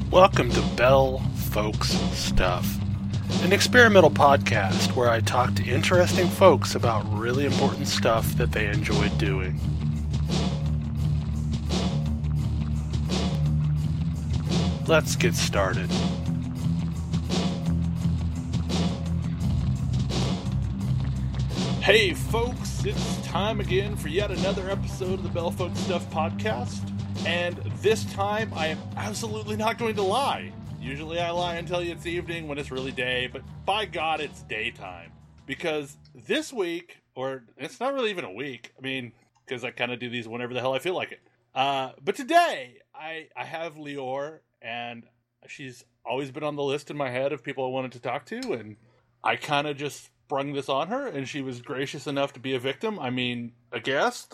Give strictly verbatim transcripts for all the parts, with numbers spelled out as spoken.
Welcome to Bell Folks Stuff, an experimental podcast where I talk to interesting folks about really important stuff that they enjoy doing. Let's get started. Hey folks, it's time again for yet another episode of the Bell Folks Stuff podcast. And this time, I am absolutely not going to lie. Usually I lie and tell you it's evening when it's really day, but by God, it's daytime. Because this week, or it's not really even a week, I mean, because I kind of do these whenever the hell I feel like it. Uh, but today, I, I have Lior, and she's always been on the list in my head of people I wanted to talk to, and I kind of just sprung this on her, and she was gracious enough to be a victim. I mean, a guest.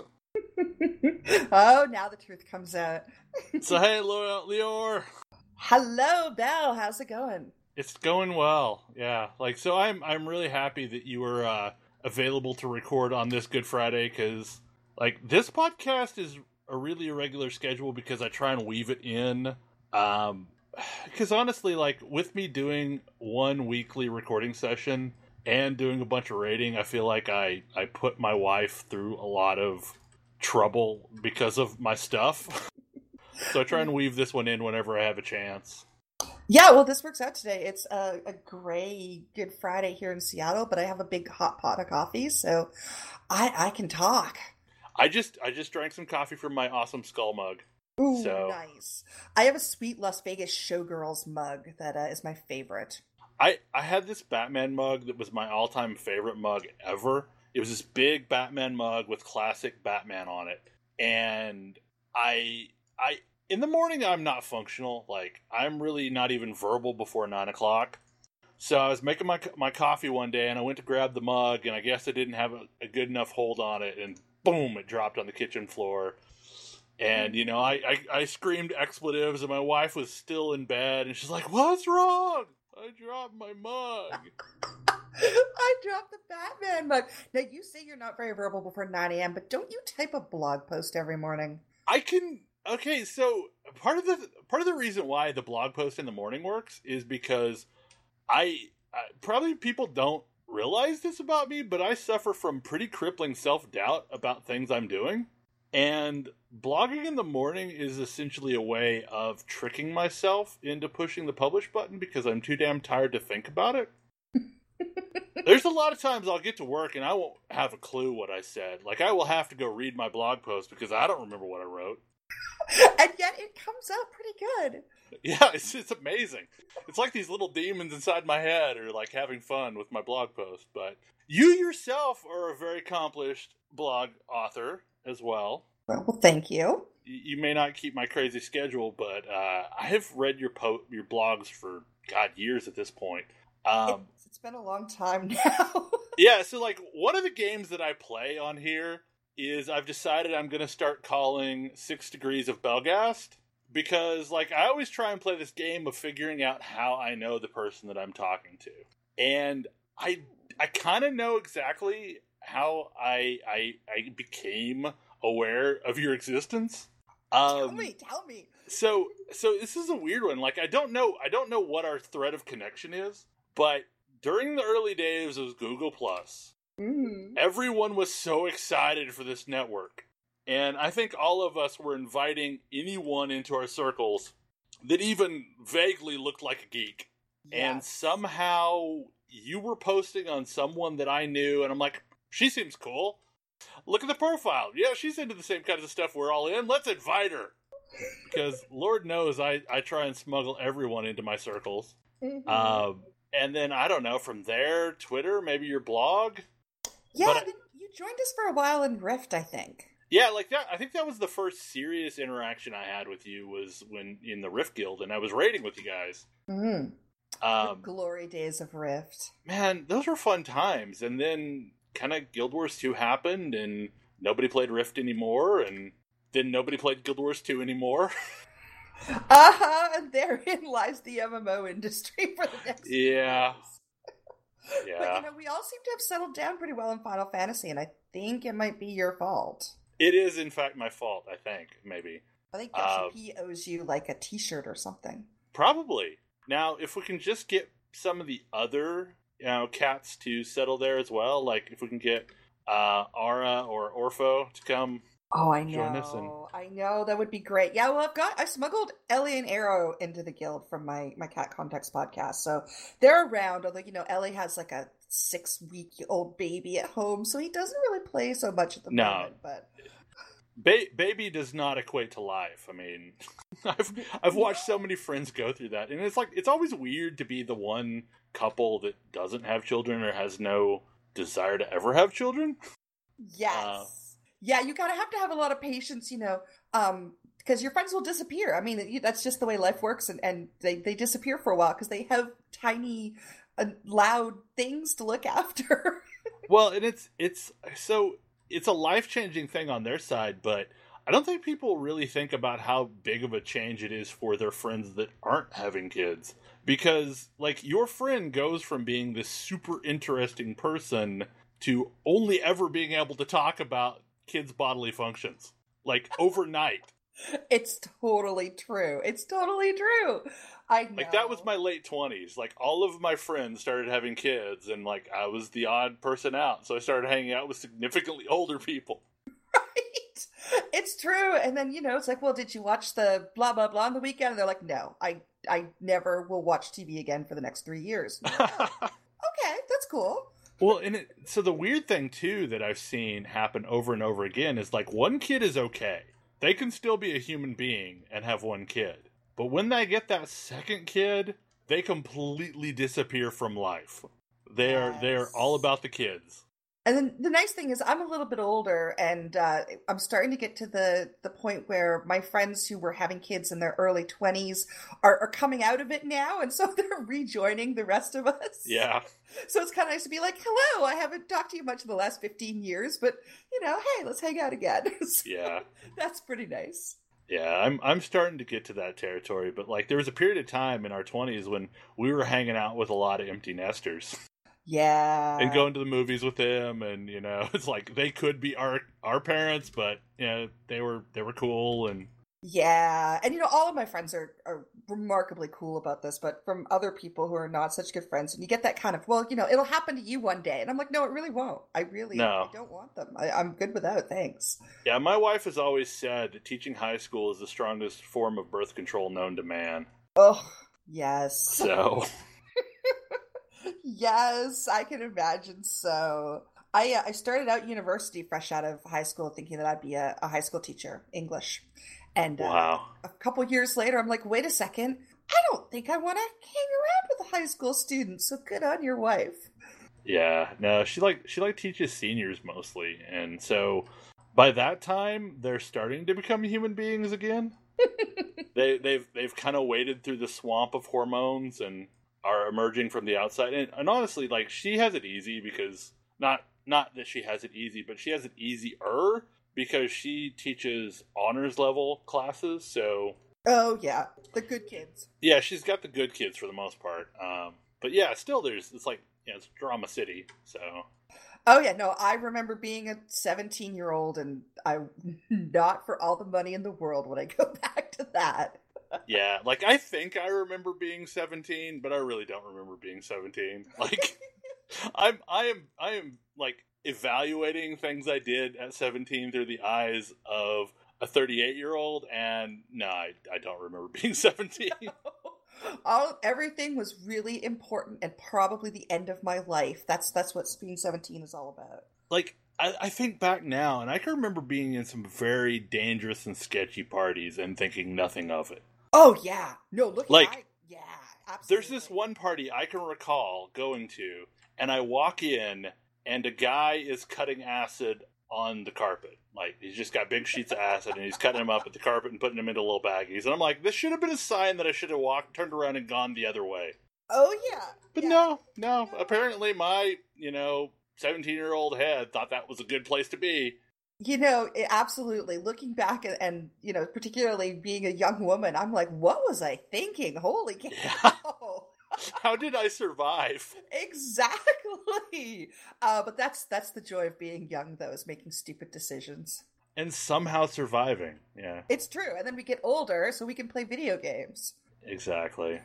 Oh, now the truth comes out. So hey, Lior. Hello, Belle. How's it going? It's going well. Yeah, like so. I'm I'm really happy that you were uh, available to record on this Good Friday, because like this podcast is a really irregular schedule because I try and weave it in. Um, because honestly, like with me doing one weekly recording session and doing a bunch of rating, I feel like I I put my wife through a lot of trouble because of my stuff. So I try and weave this one in whenever I have a chance. Yeah, well, this works out today. It's a, a gray Good Friday here in Seattle, but I have a big hot pot of coffee, so I I can talk. I just I just drank some coffee from my awesome skull mug. Ooh, so. Nice. I have a sweet Las Vegas Showgirls mug that uh, is my favorite. I, I had this Batman mug that was my all-time favorite mug ever. It was this big Batman mug with classic Batman on it. And I, I, in the morning, I'm not functional. Like, I'm really not even verbal before nine o'clock. So I was making my my coffee one day, and I went to grab the mug, and I guess I didn't have a, a good enough hold on it, and boom, it dropped on the kitchen floor. And, you know, I, I, I screamed expletives, and my wife was still in bed, and she's like, "What's wrong? I dropped my mug." I dropped the Batman mug. Now, you say you're not very verbal before nine a.m., but don't you type a blog post every morning? I can... Okay, so part of the part of the reason why the blog post in the morning works is because I... I probably people don't realize this about me, but I suffer from pretty crippling self-doubt about things I'm doing. And blogging in the morning is essentially a way of tricking myself into pushing the publish button because I'm too damn tired to think about it. There's a lot of times I'll get to work and I won't have a clue what I said. Like, I will have to go read my blog post because I don't remember what I wrote. And yet it comes out pretty good. Yeah, it's it's amazing. It's like these little demons inside my head are like having fun with my blog post. But you yourself are a very accomplished blog author as well. Well, thank you. You may not keep my crazy schedule, but uh, I have read your po- your blogs for, God, years at this point. Um, it's, it's been a long time now. Yeah, so like one of the games that I play on here is I've decided I'm going to start calling Six Degrees of Belgast, because like I always try and play this game of figuring out how I know the person that I'm talking to. And I I kind of know exactly how I, I I became aware of your existence. Um, tell me, tell me. So so this is a weird one. Like I don't know I don't know what our thread of connection is, but during the early days of Google Plus, mm. everyone was so excited for this network. And I think all of us were inviting anyone into our circles that even vaguely looked like a geek. Yes. And somehow you were posting on someone that I knew, and I'm like, she seems cool. Look at the profile. Yeah, she's into the same kinds of stuff we're all in. Let's invite her. Because Lord knows I, I try and smuggle everyone into my circles. Mm-hmm. Um, and then, I don't know, from there, Twitter, maybe your blog. Yeah, but, you joined us for a while in Rift, I think. Yeah, like that. I think that was the first serious interaction I had with you was when in the Rift Guild, and I was raiding with you guys. Mm-hmm. Um, the glory days of Rift. Man, those were fun times. And then kind of Guild Wars two happened, and nobody played Rift anymore, and then nobody played Guild Wars two anymore. Uh-huh, and therein lies the M M O industry for the next few Yeah. years. Yeah. But, you know, we all seem to have settled down pretty well in Final Fantasy, and I think it might be your fault. It is, in fact, my fault, I think, maybe. I think Yoshi P owes you, like, a t-shirt or something. Probably. Now, if we can just get some of the other, you know, cats to settle there as well, like if we can get uh, Ara or Orpho to come Oh, I join us. And know. I know. That would be great. Yeah, well, I've got, I smuggled Ellie and Arrow into the guild from my, my Cat Context podcast. So they're around, although, you know, Ellie has like a six week old baby at home. So he doesn't really play so much at the No. moment. But ba- baby does not equate to life. I mean, I've, I've watched so many friends go through that. And it's like, it's always weird to be the one couple that doesn't have children or has no desire to ever have children. Yes. Uh, Yeah, you gotta have to have a lot of patience, you know, um, because your friends will disappear. I mean, that's just the way life works, and, and they, they disappear for a while because they have tiny, uh, loud things to look after. Well, and it's it's so it's a life-changing thing on their side, but I don't think people really think about how big of a change it is for their friends that aren't having kids. Because, like, your friend goes from being this super interesting person to only ever being able to talk about kids' bodily functions. Like, overnight. It's totally true. It's totally true. I know. Like, that was my late twenties. Like, all of my friends started having kids, and, like, I was the odd person out. So I started hanging out with significantly older people. Right. It's true. And then, you know, it's like, well, did you watch the blah, blah, blah on the weekend? And they're like, no, I, I never will watch T V again for the next three years. Like, oh, okay, that's cool. Well, and it, so the weird thing, too, that I've seen happen over and over again is, like, one kid is okay. They can still be a human being and have one kid. But when they get that second kid, they completely disappear from life. They are, yes. they are all about the kids. And then the nice thing is I'm a little bit older, and uh, I'm starting to get to the, the point where my friends who were having kids in their early twenties are, are coming out of it now, and so they're rejoining the rest of us. Yeah. So it's kind of nice to be like, hello, I haven't talked to you much in the last fifteen years, but, you know, hey, let's hang out again. So yeah. That's pretty nice. Yeah, I'm I'm starting to get to that territory, but, like, there was a period of time in our twenties when we were hanging out with a lot of empty nesters. Yeah. And going to the movies with them, and, you know, it's like they could be our our parents, but, you know, they were they were cool. And yeah. And, you know, all of my friends are, are remarkably cool about this, but from other people who are not such good friends, and you get that kind of, well, you know, it'll happen to you one day. And I'm like, no, it really won't. I really no. I don't want them. I, I'm good without, thanks. Yeah, my wife has always said that teaching high school is the strongest form of birth control known to man. Oh, yes. So... Yes, I can imagine so. I uh, I started out university fresh out of high school thinking that I'd be a, a high school teacher, English. And uh, wow. a couple years later, I'm like, wait a second. I don't think I want to hang around with a high school student, so good on your wife. Yeah, no, she like she like teaches seniors mostly. And so by that time, they're starting to become human beings again. they, they've they've kind of waded through the swamp of hormones and are emerging from the outside. And, and honestly, like, she has it easy because, not not that she has it easy, but she has it easier because she teaches honors level classes, so... Oh, yeah. The good kids. Yeah, she's got the good kids for the most part. Um, but yeah, still there's, it's like, yeah, it's Drama City, so... Oh, yeah, no, I remember being a seventeen-year-old, and I not for all the money in the world would I go back to that. Yeah, like, I think I remember being seventeen, but I really don't remember being seventeen. Like, I'm, I am, I am, like, evaluating things I did at seventeen through the eyes of a thirty-eight-year-old, and no, I, I don't remember being seventeen. No. All, everything was really important and probably the end of my life. That's, that's what being seventeen is all about. Like, I, I think back now, and I can remember being in some very dangerous and sketchy parties and thinking nothing of it. Oh, yeah. No, look, like, I, yeah, absolutely. There's this one party I can recall going to, and I walk in, and a guy is cutting acid on the carpet. Like, he's just got big sheets of acid, and he's cutting them up at the carpet and putting them into little baggies. And I'm like, this should have been a sign that I should have walked, turned around, and gone the other way. Oh, yeah. But yeah. no, no, no. Apparently my, you know, seventeen-year-old head thought that was a good place to be. You know, it, absolutely. Looking back and, and, you know, particularly being a young woman, I'm like, what was I thinking? Holy cow. Yeah. How did I survive? Exactly. Uh, but that's that's the joy of being young, though, is making stupid decisions. And somehow surviving, yeah. It's true. And then we get older, so we can play video games. Exactly.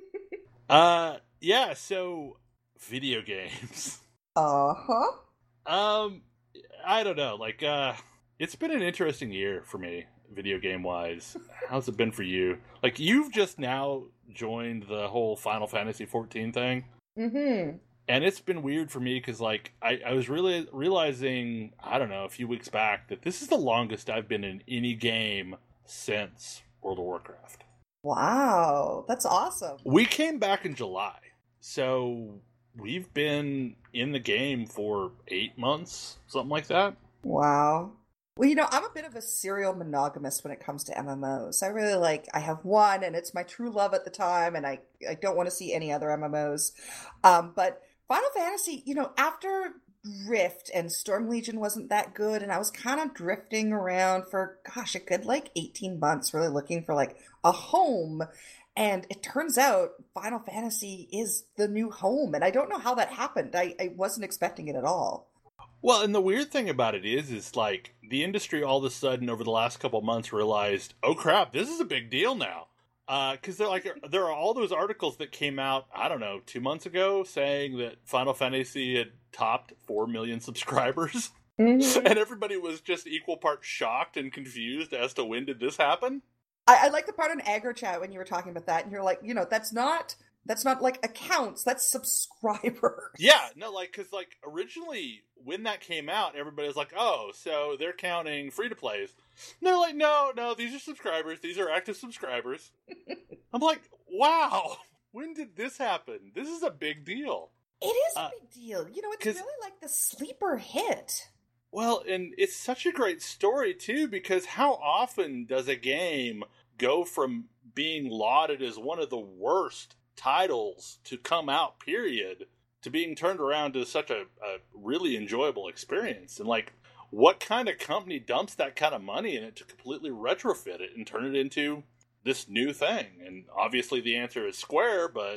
uh, yeah, so video games. Uh-huh. Um, I don't know. Like, uh, it's been an interesting year for me, video game wise. How's it been for you? Like, you've just now joined the whole Final Fantasy fourteen thing. Mm-hmm. And it's been weird for me because, like, I, I was really realizing, I don't know, a few weeks back that this is the longest I've been in any game since World of Warcraft. Wow, that's awesome. We came back in July, so we've been in the game for eight months, something like that. Wow. Well, you know, I'm a bit of a serial monogamist when it comes to M M Os. I really like, I have one, and it's my true love at the time, and I, I don't want to see any other M M Os. Um, but Final Fantasy, you know, after Rift and Storm Legion wasn't that good, and I was kind of drifting around for, gosh, a good like eighteen months, really looking for like a home. And it turns out Final Fantasy is the new home, and I don't know how that happened. I, I wasn't expecting it at all. Well, and the weird thing about it is, is like the industry all of a sudden over the last couple of months realized, oh crap, this is a big deal now. Because uh, they're like, there are all those articles that came out, I don't know, two months ago saying that Final Fantasy had topped four million subscribers. Mm-hmm. And everybody was just equal parts shocked and confused as to when did this happen. I, I like the part on Aggro Chat when you were talking about that, and you're like, you know, that's not... That's not, like, accounts. That's subscribers. Yeah, no, like, because, like, originally, when that came out, everybody was like, oh, so they're counting free-to-plays. And they're like, no, no, these are subscribers. These are active subscribers. I'm like, wow, when did this happen? This is a big deal. It is a uh, big deal. You know, it's really like the sleeper hit. Well, and it's such a great story, too, because how often does a game go from being lauded as one of the worst titles to come out, period, to being turned around to such a, a really enjoyable experience? And like, what kind of company dumps that kind of money in it to completely retrofit it and turn it into this new thing? And obviously the answer is Square, but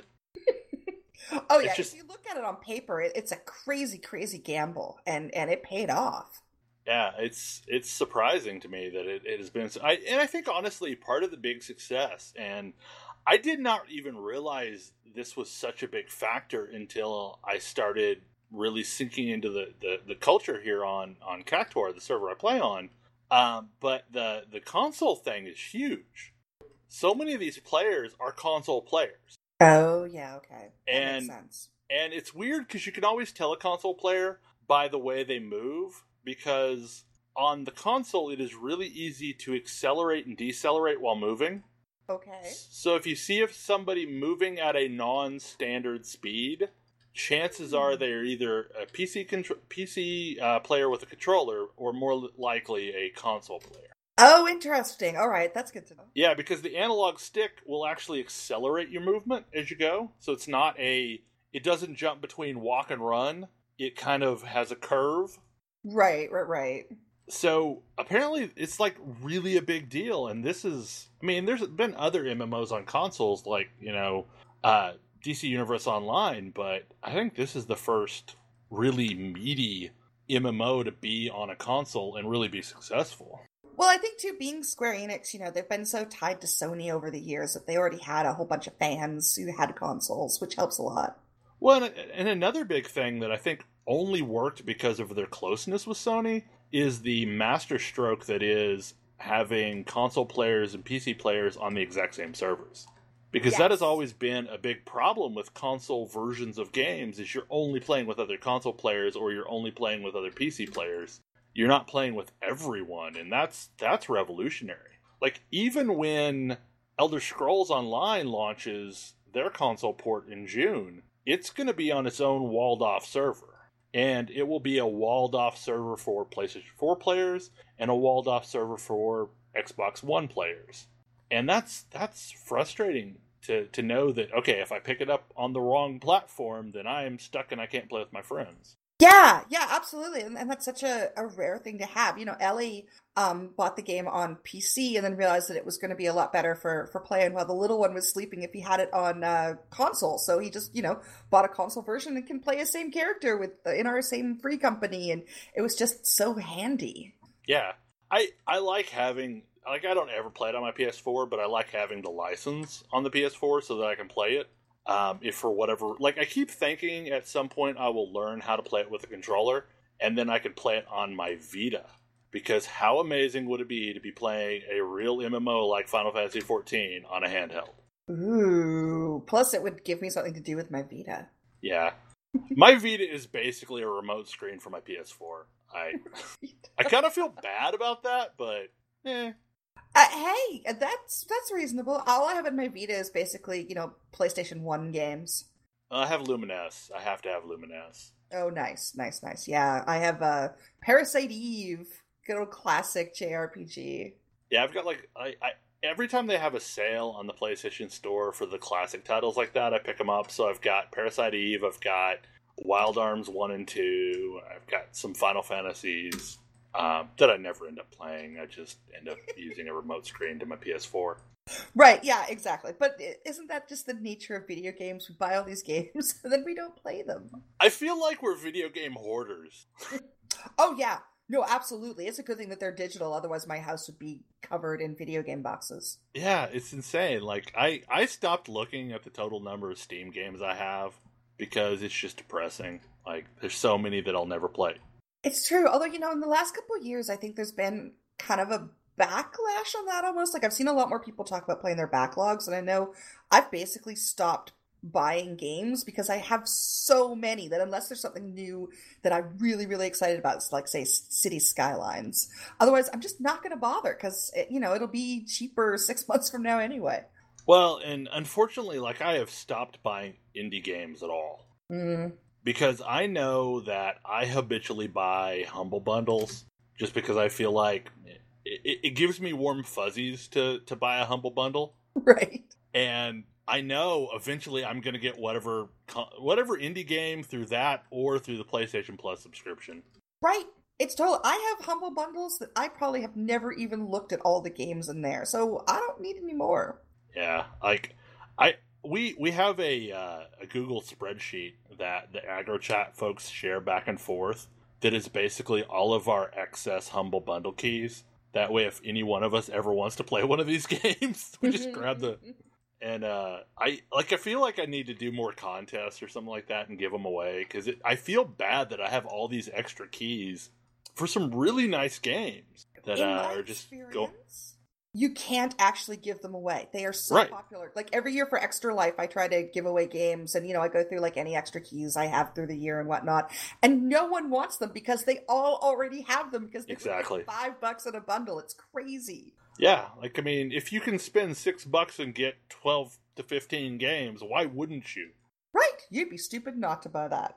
oh yeah, just, if you look at it on paper, it, it's a crazy, crazy gamble, and and it paid off. Yeah, it's it's surprising to me that it, it has been. I, and I think honestly, part of the big success, and I did not even realize this was such a big factor until I started really sinking into the, the, the culture here on, on Cactuar, the server I play on. Um, but the, the console thing is huge. So many of these players are console players. Oh, yeah, okay. That and, makes sense. And it's weird because you can always tell a console player by the way they move, because on the console it is really easy to accelerate and decelerate while moving. Okay. So if you see if somebody moving at a non-standard speed, chances mm. are they're either a P C contr- P C uh, player with a controller, or more likely a console player. Oh, interesting. All right, that's good to know. Yeah, because the analog stick will actually accelerate your movement as you go. So it's not a... It doesn't jump between walk and run. It kind of has a curve. Right, right, right. So apparently it's like really a big deal, and this is, I mean, there's been other M M Os on consoles like, you know, uh, D C Universe Online, but I think this is the first really meaty M M O to be on a console and really be successful. Well, I think too, being Square Enix, you know, they've been so tied to Sony over the years that they already had a whole bunch of fans who had consoles, which helps a lot. Well, and, and another big thing that I think only worked because of their closeness with Sony is the masterstroke that is having console players and P C players on the exact same servers. Because yes. that has always been a big problem with console versions of games, is you're only playing with other console players, or you're only playing with other P C players. You're not playing with everyone, and that's that's revolutionary. Like, even when Elder Scrolls Online launches their console port in June, it's going to be on its own walled-off server. And it will be a walled-off server for PlayStation four players and a walled-off server for Xbox One players. And that's that's frustrating to, to know that, okay, if I pick it up on the wrong platform, then I am stuck and I can't play with my friends. Yeah, yeah, absolutely. And, and that's such a, a rare thing to have. You know, Ellie um, bought the game on P C and then realized that it was going to be a lot better for, for playing while the little one was sleeping if he had it on uh, console. So he just, you know, bought a console version and can play his same character with uh, in our same free company. And it was just so handy. Yeah. I, I like having like, I don't ever play it on my P S four, but I like having the license on the P S four so that I can play it. Um, if for whatever, like, I keep thinking at some point I will learn how to play it with a controller, and then I can play it on my Vita. Because how amazing would it be to be playing a real M M O like Final Fantasy fourteen on a handheld? Ooh. Plus, it would give me something to do with my Vita. Yeah. My Vita is basically a remote screen for my P S four. I I kind of feel bad about that, but eh. Uh, hey, that's that's reasonable. All I have in my Vita is basically, you know, PlayStation one games. I have Lumines. I have to have Lumines. Oh, nice, nice, nice. Yeah, I have uh, Parasite Eve. Good old classic J R P G. Yeah, I've got like I, I every time they have a sale on the PlayStation Store for the classic titles like that, I pick them up. So I've got Parasite Eve, I've got Wild Arms one and two, I've got some Final Fantasies um, that I never end up playing. I just end up using a remote screen to my P S four. Right, yeah, exactly. But isn't that just the nature of video games? We buy all these games, and then we don't play them. I feel like we're video game hoarders. Oh, yeah. No, absolutely. It's a good thing that they're digital. Otherwise, my house would be covered in video game boxes. Yeah, it's insane. Like, I, I stopped looking at the total number of Steam games I have because it's just depressing. Like, there's so many that I'll never play. It's true. Although, you know, in the last couple of years, I think there's been kind of a backlash on that almost. Like, I've seen a lot more people talk about playing their backlogs, and I know I've basically stopped buying games because I have so many that unless there's something new that I'm really, really excited about, it's like, say, City Skylines. Otherwise, I'm just not going to bother because, it, you know, it'll be cheaper six months from now anyway. Well, and unfortunately, like, I have stopped buying indie games at all. Mm. Because I know that I habitually buy Humble Bundles just because I feel like it, it, it gives me warm fuzzies to, to buy a Humble Bundle. Right. And I know eventually I'm going to get whatever whatever indie game through that or through the PlayStation Plus subscription. Right. It's total. I have Humble Bundles that I probably have never even looked at all the games in there, so I don't need any more. Yeah, like I we we have a uh, a Google spreadsheet that the AgroChat folks share back and forth that is basically all of our excess Humble Bundle keys. That way, if any one of us ever wants to play one of these games, we just grab the. And uh, I like. I feel like I need to do more contests or something like that and give them away because I feel bad that I have all these extra keys for some really nice games that uh, are just go. You can't actually give them away. They are so right. popular. Like every year for Extra Life, I try to give away games, and you know I go through like any extra keys I have through the year and whatnot, and no one wants them because they all already have them because they're exactly like five bucks in a bundle. It's crazy. Yeah, like, I mean, if you can spend six bucks and get twelve to fifteen games, why wouldn't you? Right, you'd be stupid not to buy that.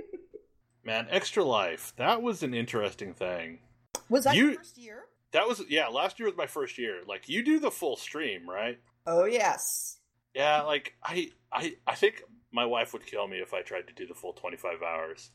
Man, Extra Life, that was an interesting thing. Was that you, your first year? That was, yeah, last year was my first year. Like, you do the full stream, right? Oh, yes. Yeah, like, I, I, I think my wife would kill me if I tried to do the full twenty-five hours.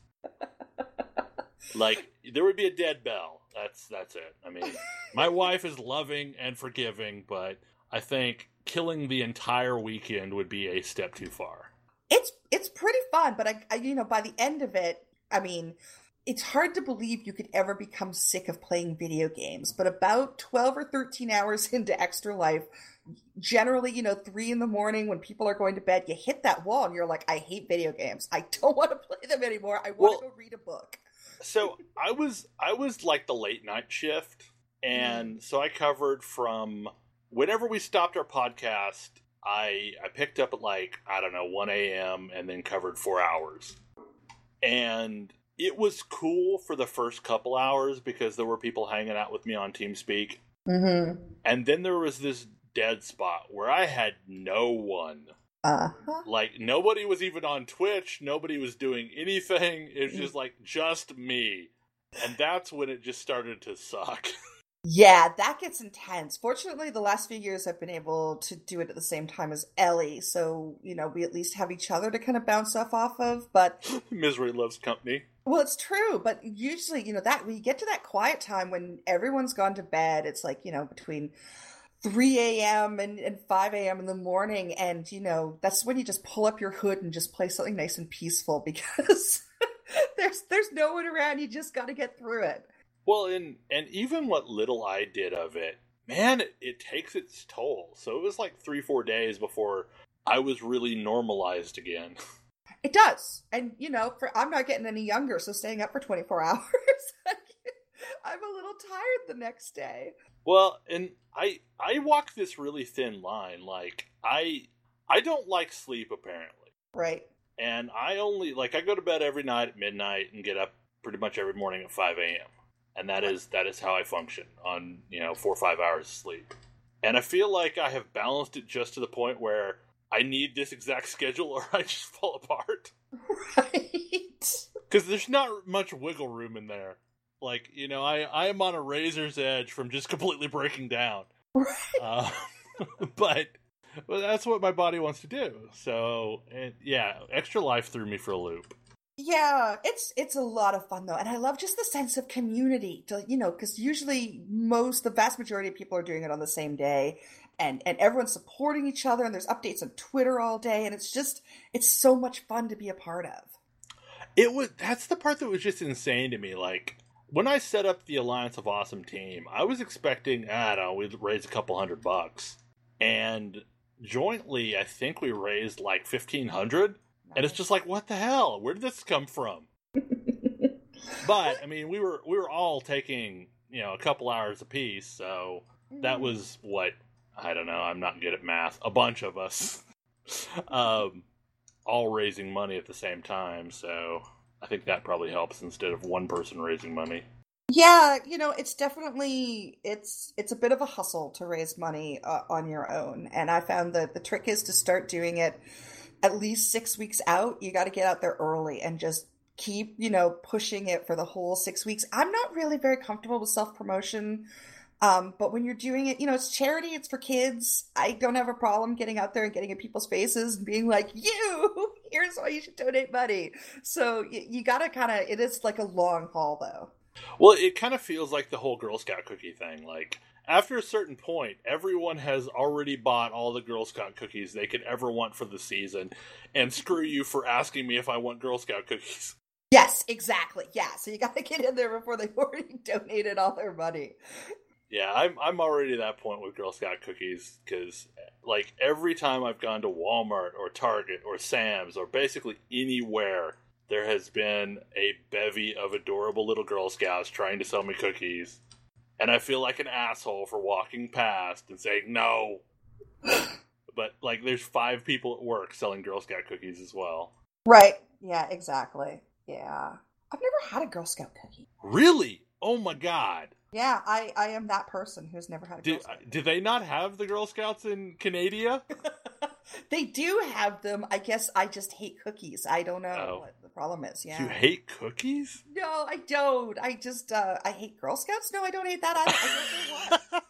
Like, there would be a dead bell. That's that's it. I mean, my wife is loving and forgiving, but I think killing the entire weekend would be a step too far. It's it's pretty fun, but I, I you know, by the end of it, I mean, it's hard to believe you could ever become sick of playing video games. But about twelve or thirteen hours into Extra Life, generally, you know, three in the morning when people are going to bed, you hit that wall and you're like, I hate video games. I don't want to play them anymore. I want well, to go read a book. So I was I was like the late night shift, and mm. so I covered from whenever we stopped our podcast. I I picked up at like I don't know one a.m. and then covered four hours, and it was cool for the first couple hours because there were people hanging out with me on TeamSpeak, mm-hmm. and then there was this dead spot where I had no one. Uh-huh. Like, nobody was even on Twitch. Nobody was doing anything. It was just, like, just me. And that's when it just started to suck. Yeah, that gets intense. Fortunately, the last few years I've been able to do it at the same time as Ellie. So, you know, we at least have each other to kind of bounce stuff off of. But misery loves company. Well, it's true. But usually, you know, that when you get to that quiet time when everyone's gone to bed, it's like, you know, between three a.m. and, and five a.m. in the morning, and, you know, that's when you just pull up your hood and just play something nice and peaceful because there's there's no one around. You just got to get through it. Well, and, and even what little I did of it, man, it, it takes its toll. So it was like three, four days before I was really normalized again. It does. And, you know, for I'm not getting any younger, so staying up for twenty-four hours, I'm a little tired the next day. Well, and I I walk this really thin line. Like, I I don't like sleep, apparently. Right. And I only, like, I go to bed every night at midnight and get up pretty much every morning at five a.m. And that is that is how I function on, you know, four or five hours of sleep. And I feel like I have balanced it just to the point where I need this exact schedule or I just fall apart. Right. Because there's not much wiggle room in there. Like, you know, I, I am on a razor's edge from just completely breaking down. Right. Uh, but, but that's what my body wants to do. So, and, yeah, Extra Life threw me for a loop. Yeah, it's it's a lot of fun though, and I love just the sense of community. To, you know, because usually most, the vast majority of people are doing it on the same day, and and everyone's supporting each other, and there's updates on Twitter all day, and it's just it's so much fun to be a part of. It was that's the part that was just insane to me. Like, when I set up the Alliance of Awesome team, I was expecting, I don't know, we'd raise a couple hundred bucks, and jointly, I think we raised like fifteen hundred. And it's just like, what the hell? Where did this come from? But I mean, we were we were all taking, you know, a couple hours apiece, so that was what, I don't know. I'm not good at math. A bunch of us, um, all raising money at the same time. So I think that probably helps instead of one person raising money. Yeah, you know, it's definitely it's it's a bit of a hustle to raise money uh, on your own, and I found that the trick is to start doing it at least six weeks out. You got to get out there early and just keep, you know, pushing it for the whole six weeks. I'm not really very comfortable with self-promotion. Um, but when you're doing it, you know, it's charity, it's for kids. I don't have a problem getting out there and getting in people's faces and being like, you, here's why you should donate money. So you, you got to kind of, it is like a long haul though. Well, it kind of feels like the whole Girl Scout cookie thing. Like, after a certain point, everyone has already bought all the Girl Scout cookies they could ever want for the season, and screw you for asking me if I want Girl Scout cookies. Yes, exactly. Yeah, so you got to get in there before they've already donated all their money. Yeah, I'm I'm already at that point with Girl Scout cookies, because, like, every time I've gone to Walmart or Target or Sam's or basically anywhere, there has been a bevy of adorable little Girl Scouts trying to sell me cookies. And I feel like an asshole for walking past and saying no. But, like, there's five people at work selling Girl Scout cookies as well. Right. Yeah, exactly. Yeah. I've never had a Girl Scout cookie. Really? Oh my god. Yeah, I, I am that person who's never had a Girl Did, Scout. did they not have the Girl Scouts in Canada? They do have them. I guess I just hate cookies. I don't know Oh. what the problem is. Yeah. You hate cookies? No, I don't. I just, uh, I hate Girl Scouts. No, I don't hate that either. I don't know what.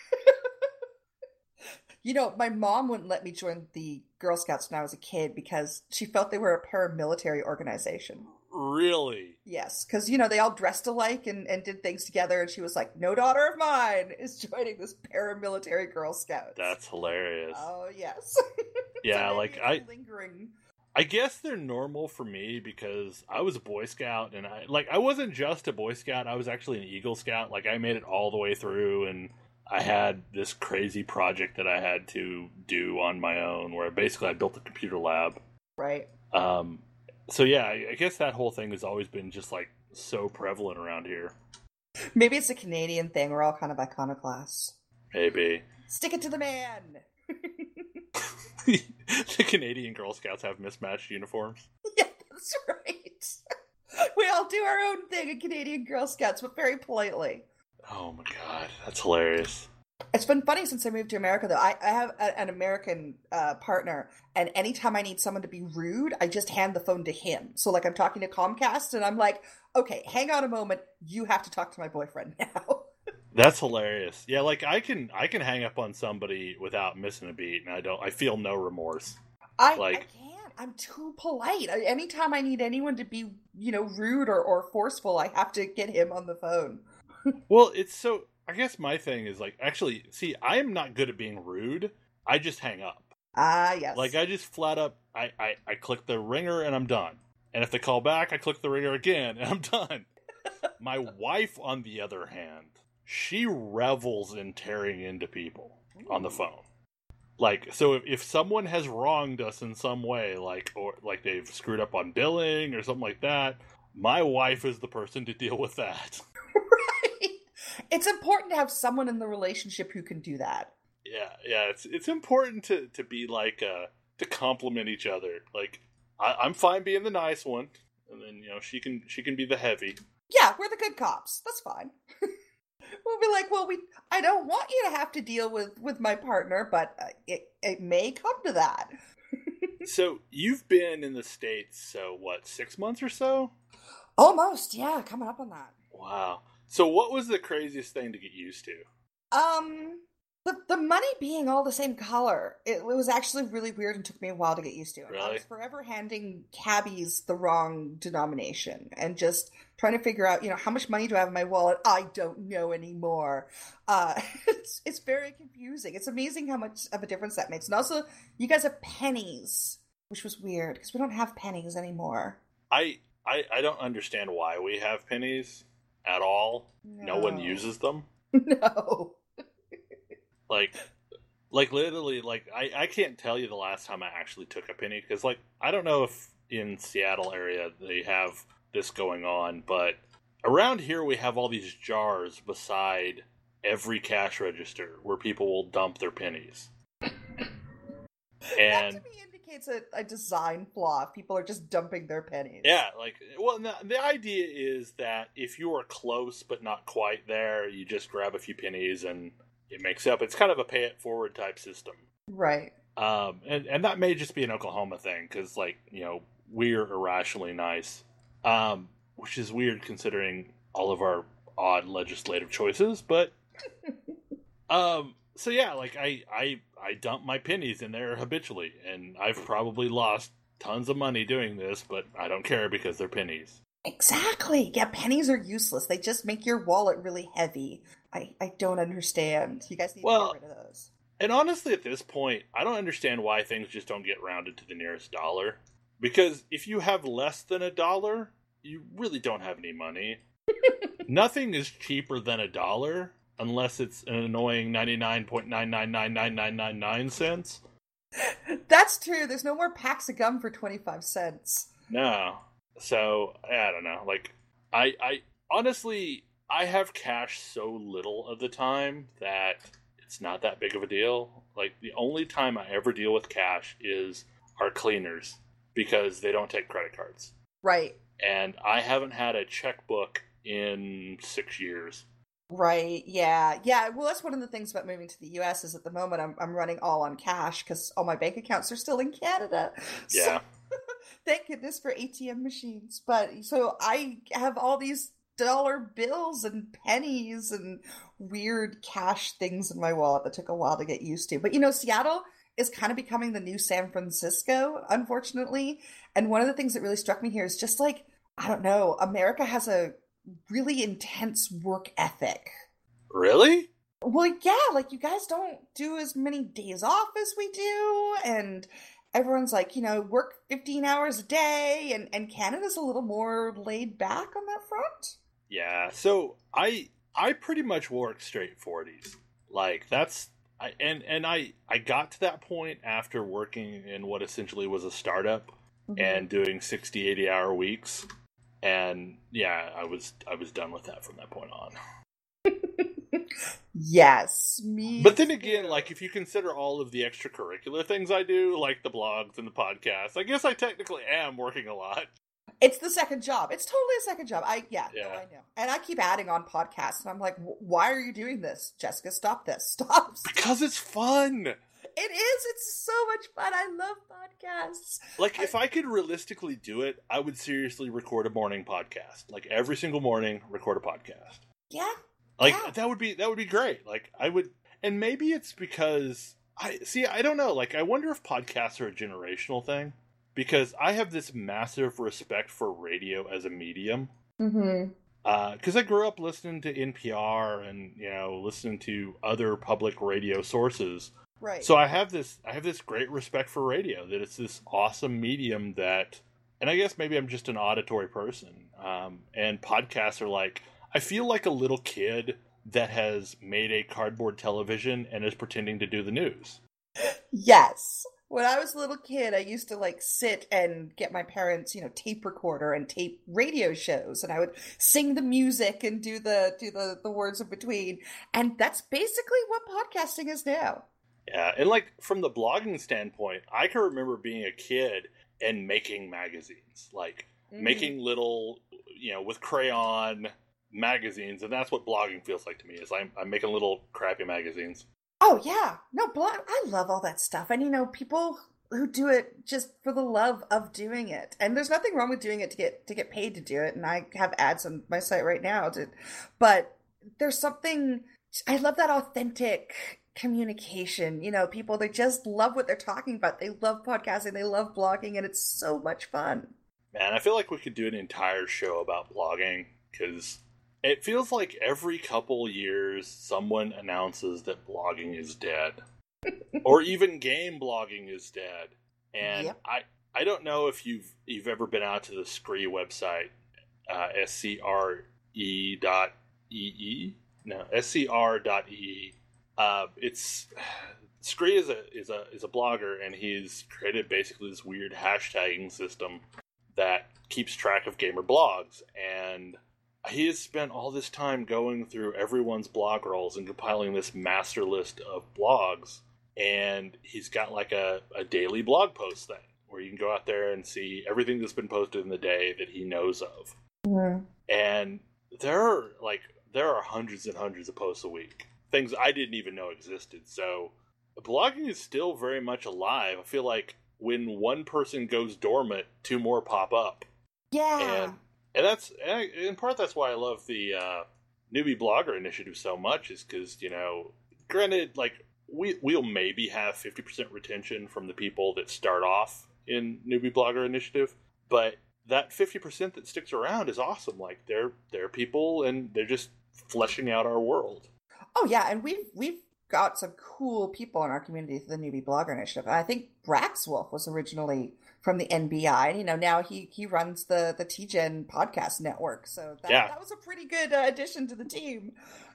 You know, my mom wouldn't let me join the Girl Scouts when I was a kid because she felt they were a paramilitary organization. Really? Yes, because, you know, they all dressed alike and, and did things together, and she was like, no daughter of mine is joining this paramilitary Girl Scouts. That's hilarious. Oh, yes. Yeah, So like, maybe it's I... lingering. I guess they're normal for me because I was a Boy Scout, and I like I wasn't just a Boy Scout, I was actually an Eagle Scout. Like, I made it all the way through, and I had this crazy project that I had to do on my own where basically I built a computer lab. Right. Um, so yeah, I, I guess that whole thing has always been just like so prevalent around here. Maybe it's a Canadian thing. We're all kind of iconoclasts. Maybe. Stick it to the man! The Canadian Girl Scouts have mismatched uniforms. Yeah, that's right. We all do our own thing in Canadian Girl Scouts, but very politely. Oh my god, that's hilarious. It's been funny since I moved to America, though. I, I have a, an American uh, partner, and anytime I need someone to be rude, I just hand the phone to him. So, like, I'm talking to Comcast, and I'm like, okay, hang on a moment. You have to talk to my boyfriend now. That's hilarious. Yeah, like, I can I can hang up on somebody without missing a beat, and I don't. I feel no remorse. I, like, I can't. I'm too polite. I, anytime I need anyone to be, you know, rude or, or forceful, I have to get him on the phone. Well, it's so... I guess my thing is, like, actually, see, I am not good at being rude. I just hang up. Ah, yes. Like, I just flat up, I, I, I click the ringer and I'm done. And if they call back, I click the ringer again and I'm done. My wife, on the other hand, she revels in tearing into people Ooh. On the phone. Like, so if, if someone has wronged us in some way, like, or like they've screwed up on billing or something like that, my wife is the person to deal with that. Right. It's important to have someone in the relationship who can do that. Yeah, yeah. It's it's important to, to be like, uh, to compliment each other. Like, I, I'm fine being the nice one, and then, you know, she can she can be the heavy. Yeah, we're the good cops. That's fine. We'll be like, well, we I don't want you to have to deal with, with my partner, but uh, it it may come to that. So you've been in the States, so what, six months or so? Almost, yeah, coming up on that. Wow. So what was the craziest thing to get used to? Um, the the money being all the same color. It, it was actually really weird and took me a while to get used to. Really? I was forever handing cabbies the wrong denomination and just trying to figure out, you know, how much money do I have in my wallet? I don't know anymore. Uh, it's it's very confusing. It's amazing how much of a difference that makes. And also, you guys have pennies, which was weird because we don't have pennies anymore. I, I I don't understand why we have pennies at all. No, no one uses them. No. Like, like literally, like, I, I can't tell you the last time I actually took a penny, because, like, I don't know if in Seattle area they have this going on, but around here we have all these jars beside every cash register where people will dump their pennies. And that to me indicates a, a design flaw. People are just dumping their pennies. Yeah, like, well, the, the idea is that if you are close but not quite there, you just grab a few pennies and it makes up. It's kind of a pay it forward type system. Right. Um, and, and that may just be an Oklahoma thing, because, like, you know, we're irrationally nice. Um, which is weird considering all of our odd legislative choices, but... um, so yeah, like, I, I, I dump my pennies in there habitually, and I've probably lost tons of money doing this, but I don't care because they're pennies. Exactly. Yeah, pennies are useless. They just make your wallet really heavy. I, I don't understand. You guys need well, to get rid of those. And honestly, at this point, I don't understand why things just don't get rounded to the nearest dollar. Because if you have less than a dollar, you really don't have any money. Nothing is cheaper than a dollar, unless it's an annoying ninety-nine point nine nine nine nine nine nine nine cents. That's true. There's no more packs of gum for twenty-five cents. No. So, I don't know. Like, I, I honestly... I have cash so little of the time that it's not that big of a deal. Like, the only time I ever deal with cash is our cleaners, because they don't take credit cards. Right. And I haven't had a checkbook in six years. Right, yeah. Yeah, well, that's one of the things about moving to the U S is at the moment I'm I'm running all on cash because all my bank accounts are still in Canada. Yeah. So, thank goodness for A T M machines. But, so I have all these dollar bills and pennies and weird cash things in my wallet that took a while to get used to. But, you know, Seattle is kind of becoming the new San Francisco, unfortunately. And one of the things that really struck me here is just like, I don't know, America has a really intense work ethic. Really? Well, yeah, like you guys don't do as many days off as we do, and everyone's like, you know, work fifteen hours a day, and, and Canada's a little more laid back on that front. Yeah, so I I pretty much work straight forties. Like, that's... I, and and I, I got to that point after working in what essentially was a startup mm-hmm. and doing sixty, eighty hour weeks. And yeah, I was I was done with that from that point on. Yes, me. But then again, like, if you consider all of the extracurricular things I do, like the blogs and the podcasts, I guess I technically am working a lot. It's the second job. It's totally a second job. I yeah, yeah. No, I know. And I keep adding on podcasts, and I'm like, why are you doing this, Jessica? Stop this! Stop! stop. Because it's fun. It is. It's so much fun. I love podcasts. Like, I, if I could realistically do it, I would seriously record a morning podcast. Like, every single morning, record a podcast. Yeah. Like, yeah. that would be that would be great. Like, I would, and maybe it's because I see. I don't know. Like, I wonder if podcasts are a generational thing. Because I have this massive respect for radio as a medium. Mm-hmm. Because uh, I grew up listening to N P R and, you know, listening to other public radio sources. Right. So I have this I have this great respect for radio, that it's this awesome medium that, and I guess maybe I'm just an auditory person. Um, and podcasts are like, I feel like a little kid that has made a cardboard television and is pretending to do the news. Yes. When I was a little kid, I used to like sit and get my parents, you know, tape recorder and tape radio shows, and I would sing the music and do the do the, the words in between. And that's basically what podcasting is now. Yeah, and like from the blogging standpoint, I can remember being a kid and making magazines, like mm-hmm. making little, you know, with crayon magazines, and that's what blogging feels like to me. Is I'm, I'm making little crappy magazines. Oh yeah, no, blog. I love all that stuff, and you know, people who do it just for the love of doing it, and there's nothing wrong with doing it to get to get paid to do it. And I have ads on my site right now, to, but there's something. I love that authentic communication. You know, people, they just love what they're talking about. They love podcasting, they love blogging, and it's so much fun. Man, I feel like we could do an entire show about blogging, because it feels like every couple years someone announces that blogging is dead. Or even game blogging is dead. And yep. I, I don't know if you've you've ever been out to the Scree website, uh, S C R E dot E E? No, S C R dot E E. Uh, it's Scree is a is a is a blogger, and he's created basically this weird hashtagging system that keeps track of gamer blogs, and he has spent all this time going through everyone's blog rolls and compiling this master list of blogs, and he's got like a, a daily blog post thing where you can go out there and see everything that's been posted in the day that he knows of. Mm-hmm. And there are like there are hundreds and hundreds of posts a week, things I didn't even know existed. So blogging is still very much alive. I feel like when one person goes dormant, two more pop up. Yeah. And And that's, and in part, that's why I love the uh, Newbie Blogger Initiative so much, is because, you know, granted, like, we, we'll maybe have fifty percent retention from the people that start off in Newbie Blogger Initiative, but that fifty percent that sticks around is awesome. Like, they're, they're people, and they're just fleshing out our world. Oh, yeah, and we've, we've got some cool people in our community through the Newbie Blogger Initiative. I think Braxwolf was originally from the N B I, and you know, now he he runs the the T Gen podcast network. So that, yeah. that was a pretty good uh, addition to the team.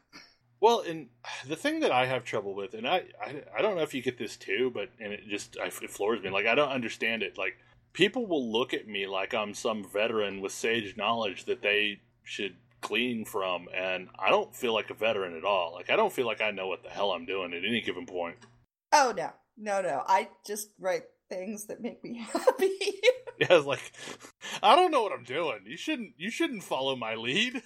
Well, and the thing that I have trouble with, and I, I, I don't know if you get this too, but and it just I, it floors me. Like, I don't understand it. Like, people will look at me like I'm some veteran with sage knowledge that they should glean from, and I don't feel like a veteran at all. Like, I don't feel like I know what the hell I'm doing at any given point. Oh no, no, no! I just write things that make me happy. Yeah, it's like, I don't know what I'm doing. You shouldn't you shouldn't follow my lead.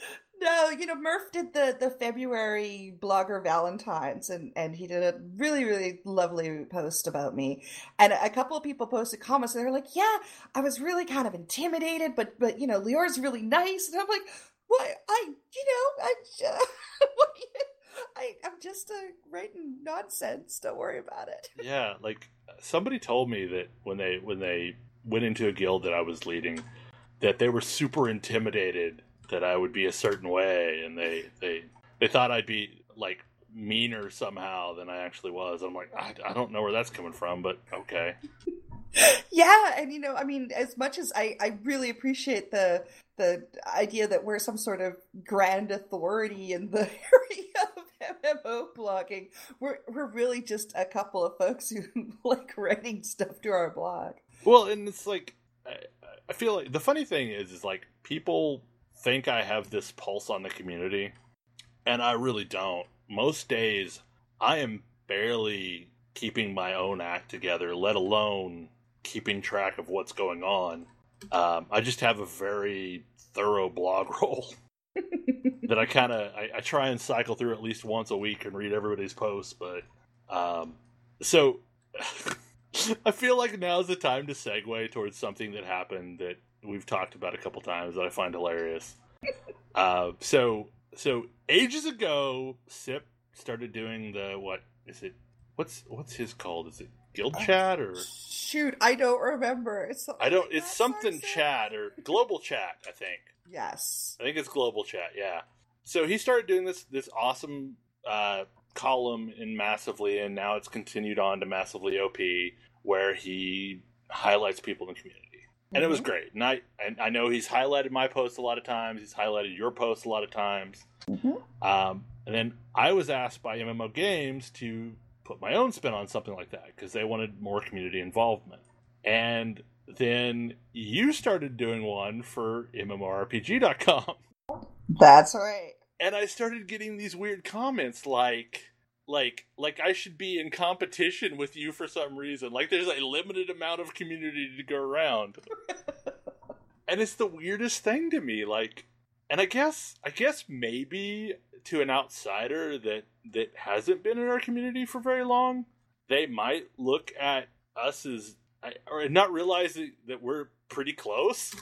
No, you know, Murph did the, the February Blogger Valentines, and, and he did a really, really lovely post about me. And a couple of people posted comments, and they were like, yeah, I was really kind of intimidated, but, but you know, Lior's really nice. And I'm like, what? I, you know, I, uh, I, I'm just uh, writing nonsense. Don't worry about it. Yeah, like, somebody told me that when they when they went into a guild that I was leading, that they were super intimidated that I would be a certain way, and they they, they thought I'd be like meaner somehow than I actually was. I'm like, I, I don't know where that's coming from, but okay. Yeah, and you know, I mean, as much as I, I really appreciate the the idea that we're some sort of grand authority in the area of M M O blogging, we're we're really just a couple of folks who like writing stuff to our blog. Well, and it's like, I, I feel like the funny thing is, is like people think I have this pulse on the community, and I really don't. Most days, I am barely keeping my own act together, let alone keeping track of what's going on. Um, I just have a very thorough blog roll that I kind of, I, I try and cycle through at least once a week and read everybody's posts, but, um, so, I feel like now's the time to segue towards something that happened that we've talked about a couple times that I find hilarious. uh, so, so ages ago, Sip started doing the, what is it? What's, what's his called? Is it Guild Chat or? Shoot, I don't remember. It's I don't, it's something chat or Global Chat, I think. Yes. I think it's Global Chat, yeah. So he started doing this, this awesome, uh, column in Massively, and now it's continued on to Massively O P, where he highlights people in the community. And mm-hmm. It was great. And I, and I know he's highlighted my posts a lot of times. He's highlighted your posts a lot of times. Mm-hmm. Um, And then I was asked by M M O Games to put my own spin on something like that because they wanted more community involvement. And then you started doing one for M M O R P G dot com. That's right. And I started getting these weird comments like, like, like I should be in competition with you for some reason. Like there's a limited amount of community to go around. And it's the weirdest thing to me. Like, and I guess, I guess maybe to an outsider that, that hasn't been in our community for very long, they might look at us as, or not realize that we're pretty close.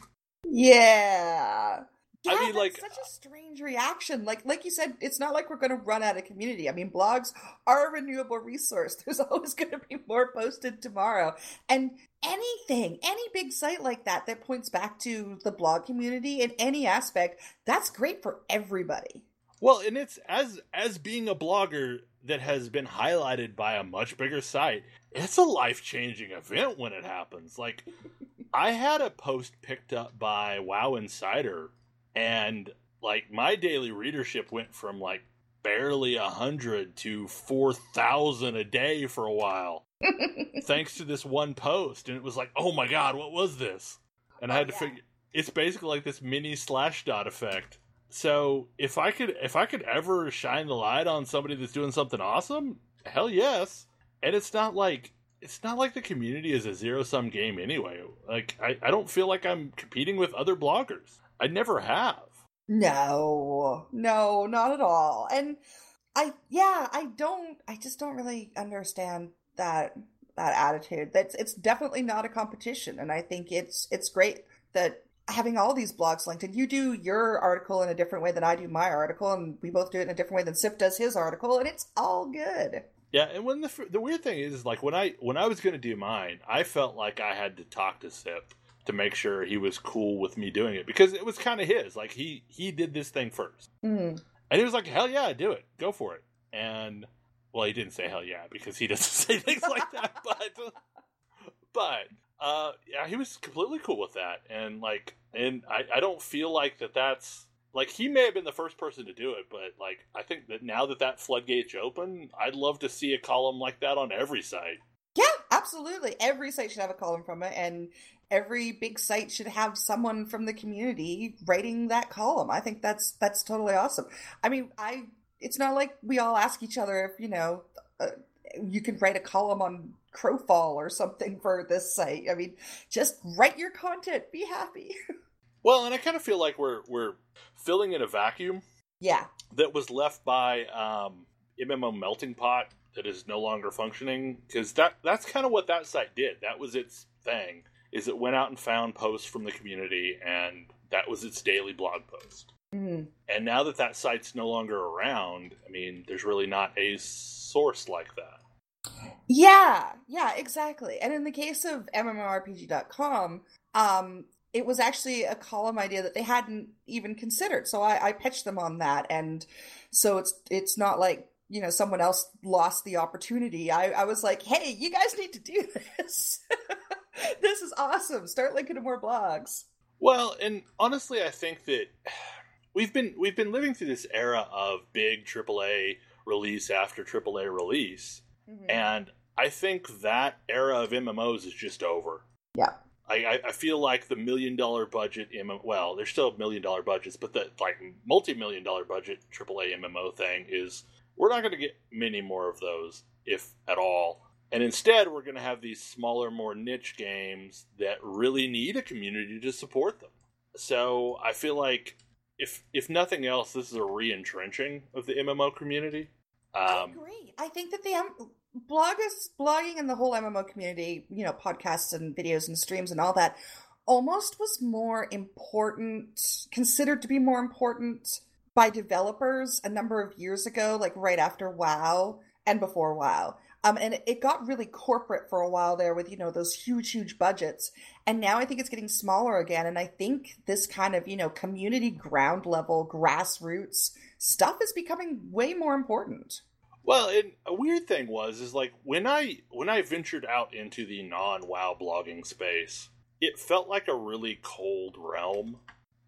Yeah. Yeah, I mean, that's like, such a strange reaction. Like, like you said, it's not like we're going to run out of community. I mean, blogs are a renewable resource. There's always going to be more posted tomorrow. And anything, any big site like that that points back to the blog community in any aspect, that's great for everybody. Well, and it's as as being a blogger that has been highlighted by a much bigger site, it's a life-changing event when it happens. Like, I had a post picked up by WoW Insider. And, like, my daily readership went from, like, barely one hundred to four thousand a day for a while. Thanks to this one post. And it was like, oh my god, what was this? And I had oh, to yeah. figure... It's basically like this mini Slashdot effect. So, if I could if I could ever shine the light on somebody that's doing something awesome, hell yes. And it's not like... It's not like the community is a zero-sum game anyway. Like, I, I don't feel like I'm competing with other bloggers. I never have. No, no, not at all. And I, yeah, I don't, I just don't really understand that, that attitude. That's, it's definitely not a competition. And I think it's, it's great that having all these blogs linked, and you do your article in a different way than I do my article, and we both do it in a different way than Sip does his article, and it's all good. Yeah, and when the the weird thing is, like, when I when I was going to do mine, I felt like I had to talk to Sip to make sure he was cool with me doing it, because it was kind of his. Like, he he did this thing first, mm. and he was like, "Hell yeah, do it, go for it." And well, he didn't say "hell yeah" because he doesn't say things like that, but but uh, yeah, he was completely cool with that, and like, and I I don't feel like that that's. Like, he may have been the first person to do it, but, like, I think that now that that floodgate's open, I'd love to see a column like that on every site. Yeah, absolutely. Every site should have a column from it, and every big site should have someone from the community writing that column. I think that's that's totally awesome. I mean, I it's not like we all ask each other if, you know, uh, you can write a column on Crowfall or something for this site. I mean, just write your content. Be happy. Well, and I kind of feel like we're we're filling in a vacuum. Yeah. That was left by um, M M O Melting Pot that is no longer functioning, because that that's kind of what that site did. That was its thing. Is it went out and found posts from the community, and that was its daily blog post. Mm-hmm. And now that that site's no longer around, I mean, there's really not a source like that. Yeah, yeah, exactly. And in the case of M M O R P G dot com, um, it was actually a column idea that they hadn't even considered. So I, I pitched them on that. And so it's it's not like, you know, someone else lost the opportunity. I, I was like, hey, you guys need to do this. This is awesome. Start linking to more blogs. Well, and honestly, I think that we've been we've been living through this era of big triple A release after triple A release. Mm-hmm. And I think that era of M M Os is just over. Yeah. I, I feel like the million dollar budget M M O, well, there's still million dollar budgets, but the like multi-million dollar budget triple A M M O thing is, we're not going to get many more of those, if at all. And instead, we're going to have these smaller, more niche games that really need a community to support them. So I feel like, if if nothing else, this is a re-entrenching of the M M O community. Um, I agree. I think that the um, bloggers, blogging and the whole M M O community, you know, podcasts and videos and streams and all that, almost was more important, considered to be more important by developers a number of years ago, like right after WoW and before WoW. Um, and it got really corporate for a while there with, you know, those huge, huge budgets. And now I think it's getting smaller again. And I think this kind of, you know, community ground level, grassroots stuff is becoming way more important. Well, and a weird thing was, is like when I when I ventured out into the non-WoW blogging space, it felt like a really cold realm.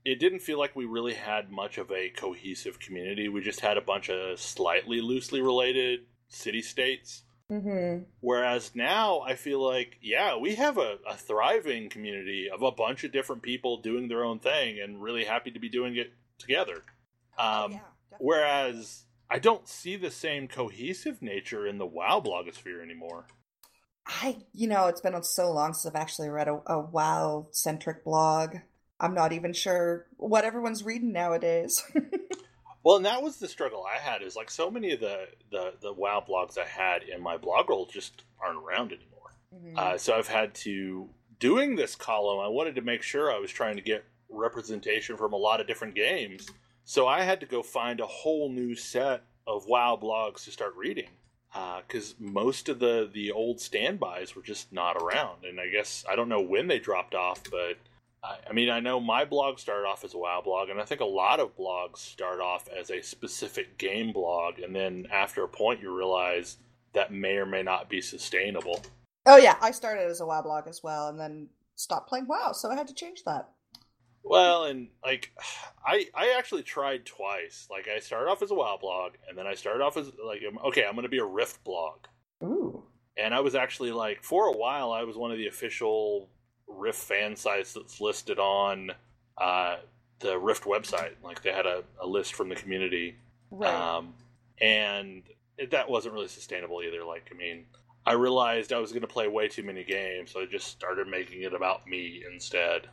it didn't feel like we really had much of a cohesive community. We just had a bunch of slightly loosely related city-states. Mm-hmm. Whereas now I feel like, yeah, we have a, a thriving community of a bunch of different people doing their own thing and really happy to be doing it together. Um, oh, yeah, whereas I don't see the same cohesive nature in the WoW blogosphere anymore. I, you know, it's been so long since I've actually read a, a WoW-centric blog. I'm not even sure what everyone's reading nowadays. Well, and that was the struggle I had, is like so many of the, the, the WoW blogs I had in my blog roll just aren't around anymore. Mm-hmm. Uh, so I've had to, doing this column, I wanted to make sure I was trying to get representation from a lot of different games. So I had to go find a whole new set of WoW blogs to start reading. Because uh, most of the, the old standbys were just not around. And I guess, I don't know when they dropped off, but I, I mean, I know my blog started off as a WoW blog, and I think a lot of blogs start off as a specific game blog, and then after a point you realize that may or may not be sustainable. Oh yeah, I started as a WoW blog as well, and then stopped playing WoW, so I had to change that. Well, and like, I I actually tried twice. Like, I started off as a WoW blog, and then I started off as, like, okay, I'm going to be a Rift blog. Ooh. And I was actually, like, for a while, I was one of the official Rift fan sites that's listed on uh, the Rift website. Like, they had a, a list from the community. Right. Um, and it, that wasn't really sustainable either. Like, I mean, I realized I was going to play way too many games, so I just started making it about me instead.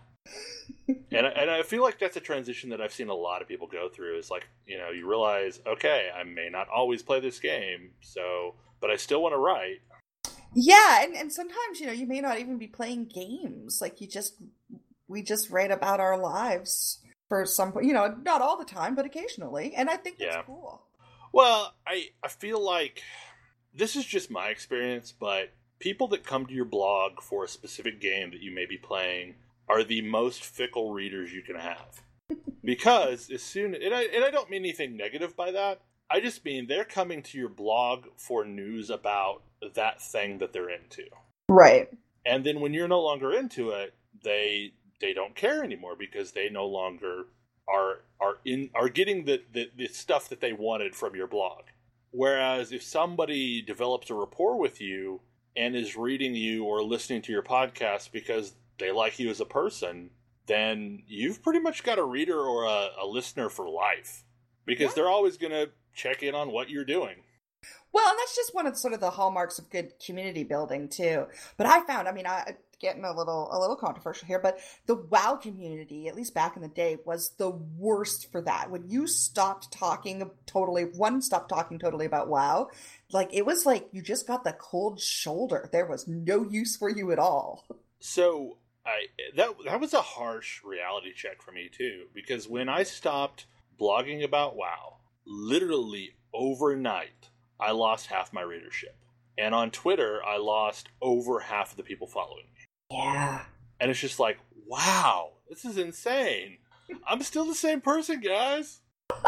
and and I feel like that's a transition that I've seen a lot of people go through. Is like, you know, you realize, okay, I may not always play this game, so but I still want to write. Yeah, and, and sometimes, you know, you may not even be playing games. Like, you just we just write about our lives for some, you know, not all the time, but occasionally, and I think that's yeah. cool. Well, I I feel like this is just my experience, but people that come to your blog for a specific game that you may be playing are the most fickle readers you can have. Because as soon, and I, and I don't mean anything negative by that, I just mean they're coming to your blog for news about that thing that they're into. Right. And then when you're no longer into it, they they don't care anymore because they no longer are are in are getting the, the, the stuff that they wanted from your blog. Whereas if somebody develops a rapport with you and is reading you or listening to your podcast because they like you as a person, then you've pretty much got a reader or a, a listener for life. Because yeah. they're always going to check in on what you're doing. Well, and that's just one of sort of the hallmarks of good community building, too. But I found, I mean, I getting a little a little controversial here, but the WoW community, at least back in the day, was the worst for that. When you stopped talking totally, one stopped talking totally about WoW, like, it was like you just got the cold shoulder. There was no use for you at all. So I that that was a harsh reality check for me, too, because when I stopped blogging about WoW, literally overnight, I lost half my readership. And on Twitter, I lost over half of the people following me. Yeah. And it's just like, wow, this is insane. I'm still the same person, guys.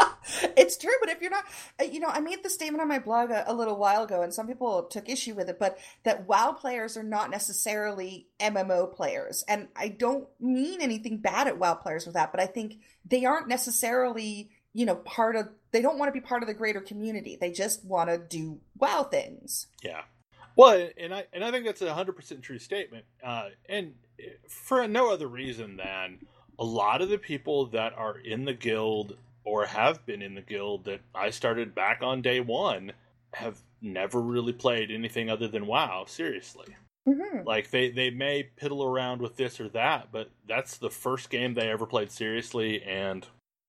It's true, but if you're not, you know, I made the statement on my blog a, a little while ago, and some people took issue with it, but that WoW players are not necessarily M M O players. And I don't mean anything bad at WoW players with that, but I think they aren't necessarily, you know, part of, they don't want to be part of the greater community. They just want to do WoW things. Yeah. Well, and I and I think that's a one hundred percent true statement. Uh, and for no other reason than a lot of the people that are in the guild or have been in the guild that I started back on day one have never really played anything other than WoW, seriously. Mm-hmm. Like, they, they may piddle around with this or that, but that's the first game they ever played seriously, and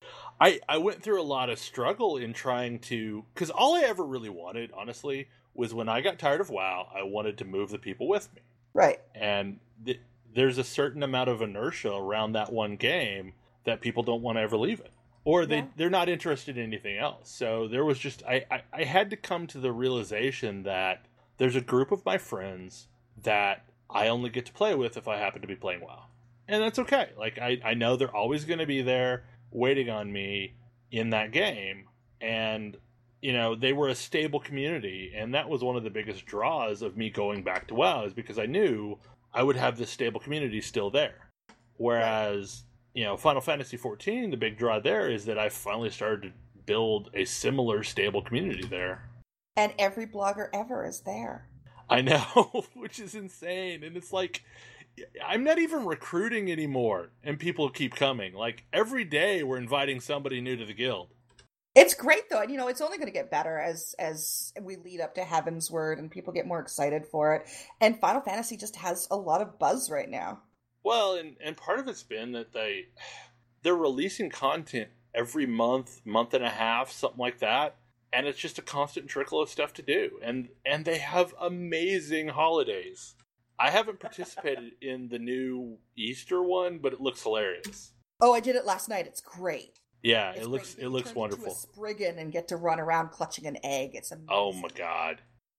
I I went through a lot of struggle in trying to... Because all I ever really wanted, honestly, was when I got tired of WoW, I wanted to move the people with me. Right. And th- there's a certain amount of inertia around that one game that people don't want to ever leave it. Or they, yeah. they're not interested in anything else. So there was just... I, I, I had to come to the realization that there's a group of my friends that I only get to play with if I happen to be playing WoW. And that's okay. Like, I, I know they're always going to be there waiting on me in that game. And, you know, they were a stable community. And that was one of the biggest draws of me going back to WoW, is because I knew I would have this stable community still there. Whereas you know, Final Fantasy fourteen, the big draw there is that I finally started to build a similar stable community there. And every blogger ever is there. I know, which is insane. And it's like, I'm not even recruiting anymore, and people keep coming. Like, every day we're inviting somebody new to the guild. It's great, though, and, you know, it's only going to get better as as we lead up to Heavensward and people get more excited for it. And Final Fantasy just has a lot of buzz right now. Well, and, and part of it's been that they, they're releasing content every month, month and a half, something like that. And it's just a constant trickle of stuff to do. And and they have amazing holidays. I haven't participated in the new Easter one, but it looks hilarious. Oh, I did it last night. It's great. Yeah, it's it looks great. it looks wonderful. Into a Spriggan and get to run around clutching an egg. It's amazing. Oh my god.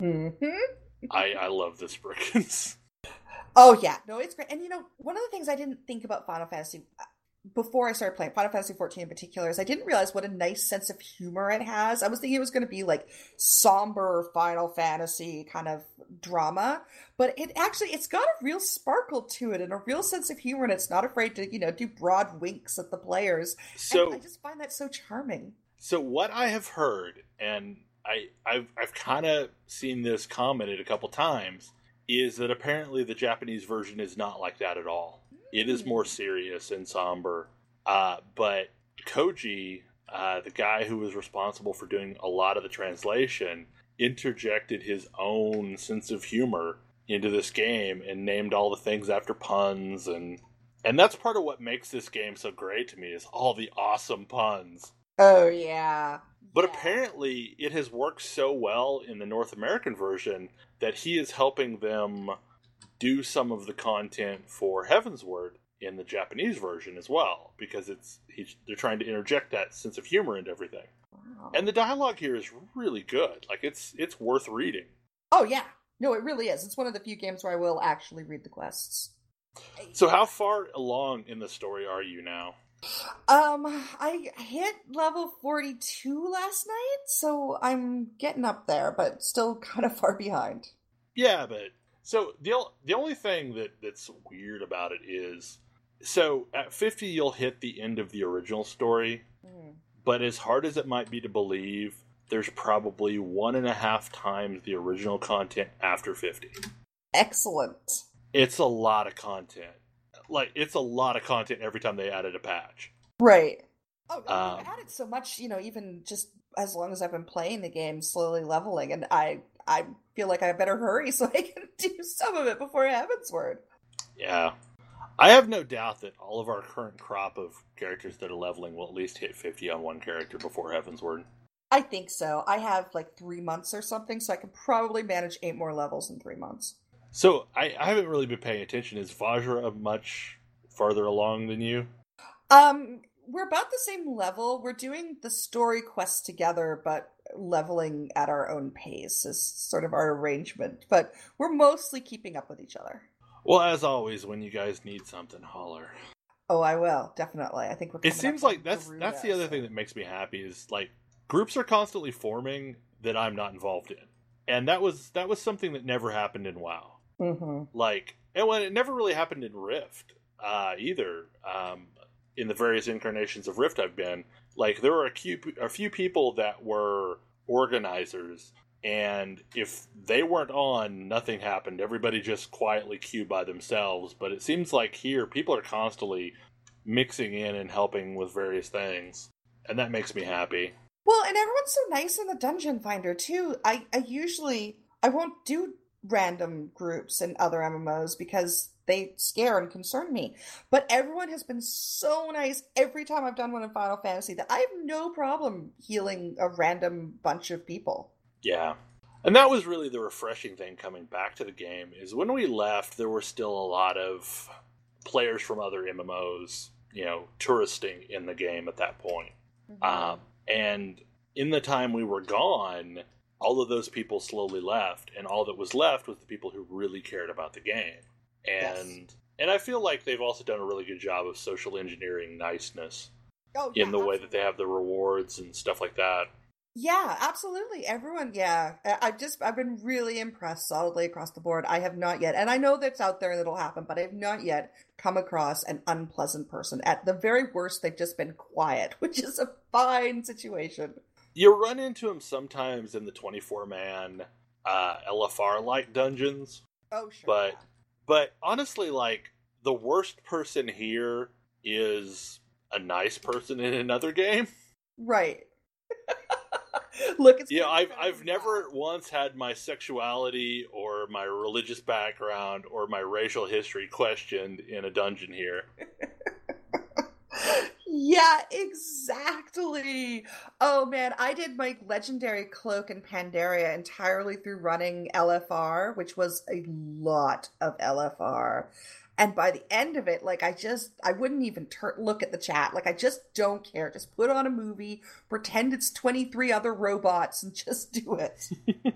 Mm-hmm. I I love the Spriggans. Oh yeah, no, it's great. And you know, one of the things I didn't think about Final Fantasy before I started playing Final Fantasy fourteen in particular is I didn't realize what a nice sense of humor it has. I was thinking it was going to be like somber Final Fantasy kind of drama, but it actually, it's got a real sparkle to it and a real sense of humor, and it's not afraid to, you know, do broad winks at the players. So and I just find that so charming. So what I have heard, and I, I've, I've kind of seen this commented a couple times, is that apparently the Japanese version is not like that at all. It is more serious and somber. Uh, but Koji, uh, the guy who was responsible for doing a lot of the translation, interjected his own sense of humor into this game and named all the things after puns. And, and that's part of what makes this game so great to me, is all the awesome puns. Oh, yeah. But yeah. apparently it has worked so well in the North American version that he is helping them do some of the content for Heavensward in the Japanese version as well, because it's he's, they're trying to interject that sense of humor into everything. Wow. And the dialogue here is really good. Like, it's it's worth reading. Oh yeah, no, it really is. It's one of the few games where I will actually read the quests. So how far along in the story are you now? Um, I hit level forty-two last night, so I'm getting up there, but still kind of far behind. Yeah, but so the the only thing that, that's weird about it is, so at fifty you'll hit the end of the original story, mm. but as hard as it might be to believe, there's probably one and a half times the original content after fifty. Excellent. It's a lot of content. Like, it's a lot of content every time they added a patch. Right. Oh, um, they've added so much, you know, even just as long as I've been playing the game, slowly leveling, and I I feel like I better hurry so I can do some of it before Heavensward. Yeah. I have no doubt that all of our current crop of characters that are leveling will at least hit fifty on one character before Heavensward. I think so. I have like three months or something, so I can probably manage eight more levels in three months. So, I, I haven't really been paying attention. Is Vajra much farther along than you? Um, we're about the same level. We're doing the story quests together, but leveling at our own pace is sort of our arrangement. But we're mostly keeping up with each other. Well, as always, when you guys need something, holler. Oh, I will, definitely. I think we're. It seems like that's Garuda, that's the other so. thing that makes me happy is, like, groups are constantly forming that I'm not involved in, and that was that was something that never happened in WoW. Mm-hmm. Like, and when it never really happened in Rift uh, either. Um, in the various incarnations of Rift I've been, like, there were a few, a few people that were organizers, and if they weren't on, nothing happened. Everybody just quietly queued by themselves. But it seems like here, people are constantly mixing in and helping with various things, and that makes me happy. Well, and everyone's so nice in the Dungeon Finder, too. I, I usually, I won't do random groups in other M M Os because they scare and concern me. But everyone has been so nice every time I've done one in Final Fantasy that I have no problem healing a random bunch of people. Yeah. And that was really the refreshing thing coming back to the game, is when we left, there were still a lot of players from other M M Os, you know, touristing in the game at that point. Mm-hmm. Um, and in the time we were gone, all of those people slowly left, and all that was left was the people who really cared about the game. And yes. and I feel like they've also done a really good job of social engineering niceness oh, yeah, in the absolutely. way that they have the rewards and stuff like that. Yeah, absolutely. Everyone, yeah. I- I've just, I've been really impressed solidly across the board. I have not yet, and I know that's out there and it'll happen, but I have not yet come across an unpleasant person. At the very worst, they've just been quiet, which is a fine situation. You run into them sometimes in the twenty-four man uh, L F R-like dungeons, Oh, sure, but yeah. but honestly, like, the worst person here is a nice person in another game. Right. Look, it's Yeah, gonna be I've better I've than never that. once had my sexuality or my religious background or my racial history questioned in a dungeon here. Yeah, exactly. Oh man, I did my legendary cloak in Pandaria entirely through running L F R, which was a lot of L F R. And by the end of it, like I just, I wouldn't even tur look at the chat. Like I just don't care. Just put on a movie, pretend it's twenty-three other robots, and just do it.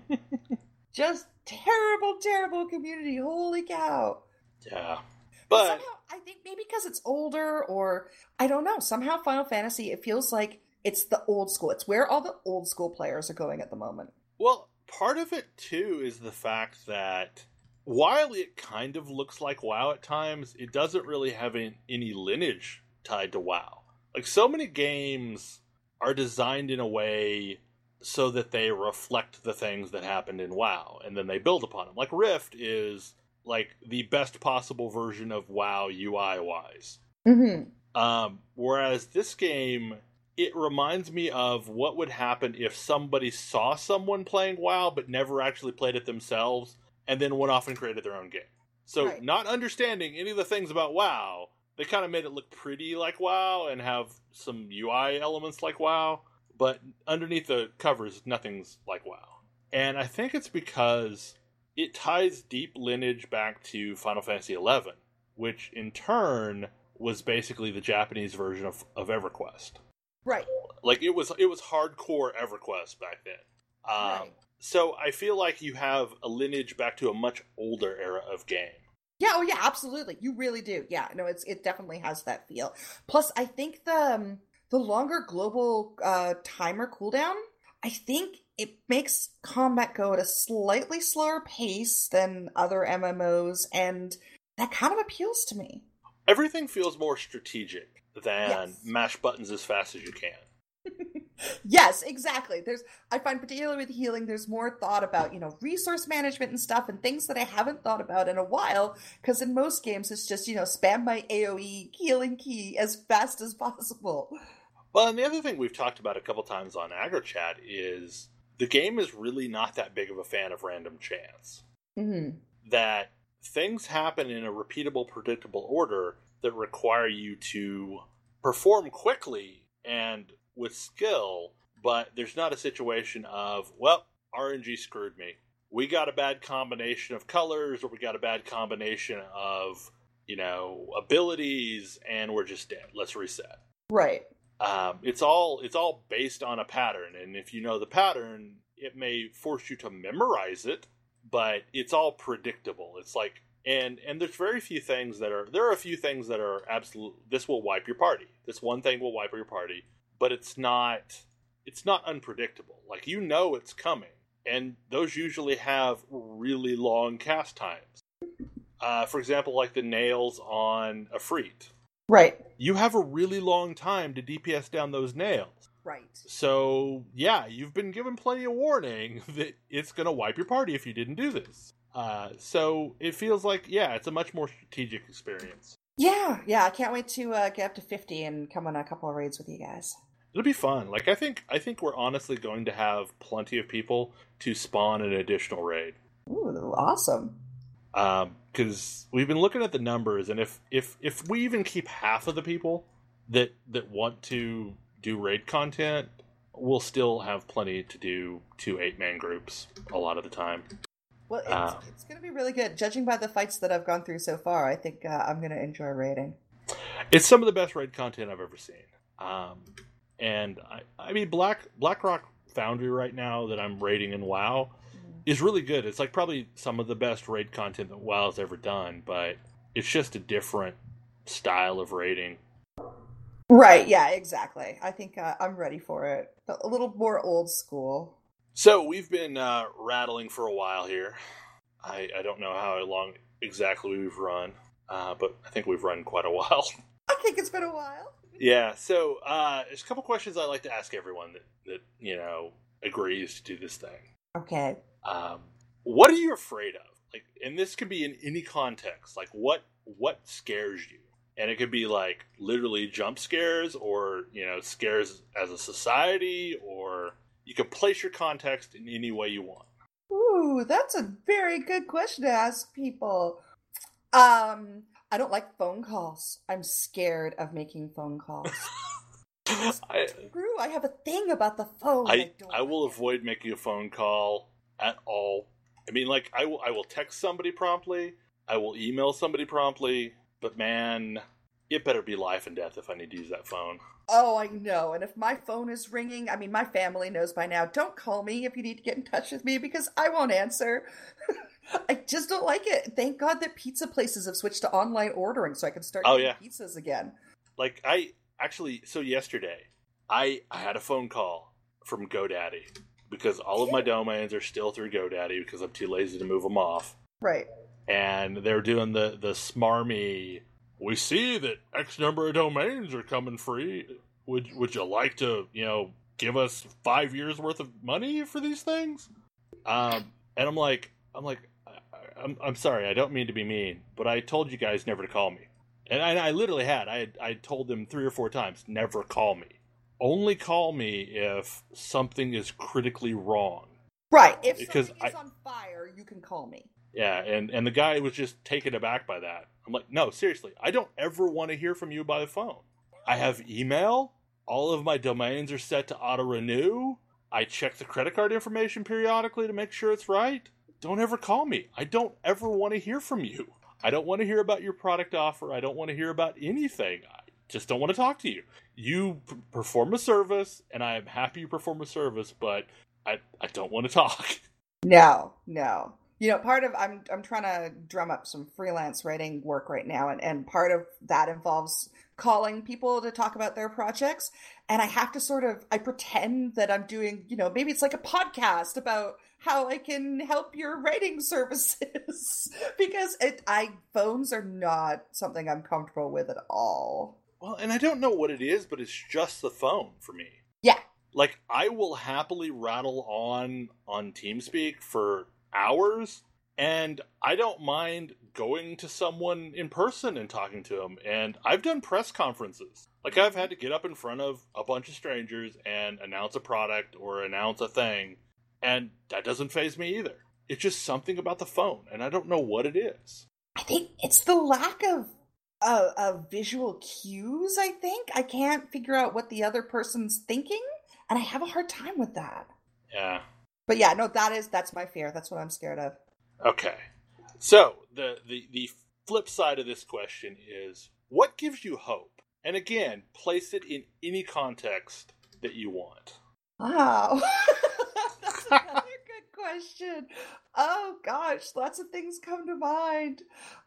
Just terrible, terrible community. Holy cow. Yeah. But But somehow, I think maybe because it's older, or I don't know, somehow Final Fantasy, it feels like it's the old school. It's where all the old school players are going at the moment. well, part of it too is the fact that while it kind of looks like WoW at times, it doesn't really have any, any lineage tied to WoW. Like, so many games are designed in a way so that they reflect the things that happened in WoW, and then they build upon them. Like, Rift is like the best possible version of WoW U I wise. Mm-hmm. Um, whereas this game, it reminds me of what would happen if somebody saw someone playing WoW but never actually played it themselves and then went off and created their own game. So, Right. not understanding any of the things about WoW, they kind of made it look pretty like WoW and have some U I elements like WoW, but underneath the covers, nothing's like WoW. And I think it's because it ties deep lineage back to Final Fantasy eleven, which in turn was basically the Japanese version of, of EverQuest. Right. Like, it was it was hardcore EverQuest back then. Um, Right. so I feel like you have a lineage back to a much older era of game. Yeah, oh yeah, absolutely. You really do. Yeah, no, it's it definitely has that feel. Plus, I think the um, the longer global uh, timer cooldown, I think it makes combat go at a slightly slower pace than other M M Os, and that kind of appeals to me. Everything feels more strategic than Yes. mash buttons as fast as you can. Yes, exactly. There's I find particularly with healing, there's more thought about, you know, resource management and stuff and things that I haven't thought about in a while, because in most games it's just, you know, spam my AoE healing key as fast as possible. Well, and the other thing we've talked about a couple times on AgriChat is the game is really not that big of a fan of random chance. Hmm. That things happen in a repeatable, predictable order that require you to perform quickly and with skill, but there's not a situation of, well, R N G screwed me. We got a bad combination of colors, or we got a bad combination of, you know, abilities, and we're just dead. Let's reset. Right. Um, it's all it's all based on a pattern, and if you know the pattern, it may force you to memorize it, but it's all predictable. It's like, and and there's very few things that are there are a few things that are absolute. This will wipe your party. This one thing will wipe your party, but it's not it's not unpredictable. Like, you know it's coming, and those usually have really long cast times. Uh, for example, like the nails on Efreet. Right. You have a really long time to D P S down those nails. Right. So, yeah, you've been given plenty of warning that it's going to wipe your party if you didn't do this. Uh, so it feels like, yeah, it's a much more strategic experience. Yeah, yeah, I can't wait to uh, get up to fifty and come on a couple of raids with you guys. It'll be fun. Like, I think I think we're honestly going to have plenty of people to spawn an additional raid. Ooh, awesome. Because um, we've been looking at the numbers, and if, if if we even keep half of the people that that want to do raid content, we'll still have plenty to do two eight-man groups a lot of the time. Well, it's, Uh, it's going to be really good. Judging by the fights that I've gone through so far, I think uh, I'm going to enjoy raiding. It's some of the best raid content I've ever seen. Um, and, I, I mean, Black BlackRock Foundry right now that I'm raiding in WoW is really good. It's like probably some of the best raid content that WoW's ever done, but it's just a different style of raiding. Right, yeah, exactly. I think uh, I'm ready for it. A little more old school. So we've been uh, rattling for a while here. I, I don't know how long exactly we've run, uh, but I think we've run quite a while. I think it's been a while. Yeah, so uh, there's a couple questions I like to ask everyone that, that, you know, agrees to do this thing. Okay. Um, what are you afraid of? Like, and this could be in any context. Like, what what scares you? And it could be like literally jump scares, or you know, scares as a society, or you can place your context in any way you want. Ooh, that's a very good question to ask people. Um, I don't like phone calls. I'm scared of making phone calls. I, True, I have a thing about the phone. I, I, I will avoid making a phone call at all. I mean, like, I will, I will text somebody promptly. I will email somebody promptly. But man, it better be life and death if I need to use that phone. Oh, I know. And if my phone is ringing, I mean, my family knows by now, don't call me if you need to get in touch with me because I won't answer. I just don't like it. Thank God that pizza places have switched to online ordering so I can start oh, getting yeah. pizzas again. Like, I actually, so yesterday, I, I had a phone call from GoDaddy because all of my domains are still through GoDaddy because I'm too lazy to move them off. Right. And they're doing the, the smarmy, we see that X number of domains are coming free. Would would you like to, you know, give us five years worth of money for these things? Um, and I'm like, I'm like, I'm I'm sorry, I don't mean to be mean, but I told you guys never to call me, and I, I literally had, I had, I told them three or four times, never call me. Only call me if something is critically wrong. Right. If because something is I, on fire, you can call me. Yeah, and, and the guy was just taken aback by that. I'm like, no, seriously, I don't ever want to hear from you by the phone. I have email. All of my domains are set to auto-renew. I check the credit card information periodically to make sure it's right. Don't ever call me. I don't ever want to hear from you. I don't want to hear about your product offer. I don't want to hear about anything. I just don't want to talk to you. You p- perform a service, and I am happy you perform a service, but I, I don't want to talk. No, no. You know, part of I'm I'm trying to drum up some freelance writing work right now, and, and part of that involves calling people to talk about their projects. And I have to sort of I pretend that I'm doing, you know, maybe it's like a podcast about how I can help your writing services because it I phones are not something I'm comfortable with at all. Well, and I don't know what it is, but it's just the phone for me. Yeah. Like, I will happily rattle on on TeamSpeak for hours, and I don't mind going to someone in person and talking to them. And I've done press conferences. Like, I've had to get up in front of a bunch of strangers and announce a product or announce a thing, and that doesn't faze me either. It's just something about the phone, and I don't know what it is. I think it's the lack of uh, of visual cues, I think. I can't figure out what the other person's thinking, and I have a hard time with that. Yeah. But yeah, no, that is, that's my fear. That's what I'm scared of. Okay. So, the, the, the flip side of this question is, what gives you hope? And again, place it in any context that you want. Wow. That's another good question. Oh gosh, lots of things come to mind.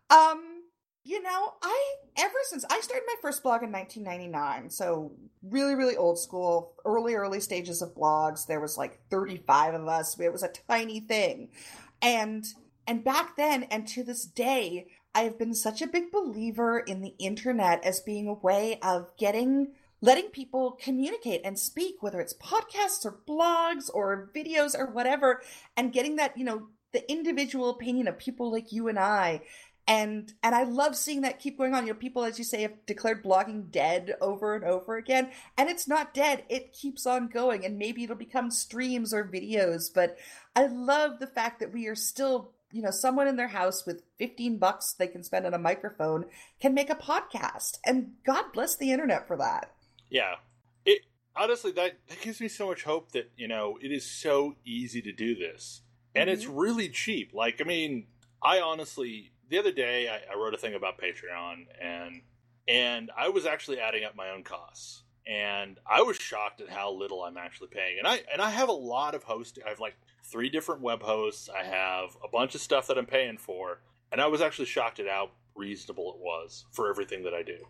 Um, you know, I, ever since I started my first blog in nineteen ninety-nine, so really, really old school, early, early stages of blogs, there was like thirty-five of us. It was a tiny thing. And, and back then, and to this day, I have been such a big believer in the internet as being a way of getting, letting people communicate and speak, whether it's podcasts or blogs or videos or whatever, and getting that, you know, the individual opinion of people like you and I. And and I love seeing that keep going on. You know, people, as you say, have declared blogging dead over and over again. And it's not dead. It keeps on going. And maybe it'll become streams or videos. But I love the fact that we are still, you know, someone in their house with fifteen bucks they can spend on a microphone can make a podcast. And God bless the internet for that. Yeah. It honestly, that, that gives me so much hope that, you know, it is so easy to do this. And mm-hmm. It's really cheap. Like, I mean, I honestly... The other day, I, I wrote a thing about Patreon, and and I was actually adding up my own costs, and I was shocked at how little I'm actually paying. And I and I have a lot of hosting. I have like three different web hosts. I have a bunch of stuff that I'm paying for, and I was actually shocked at how reasonable it was for everything that I do.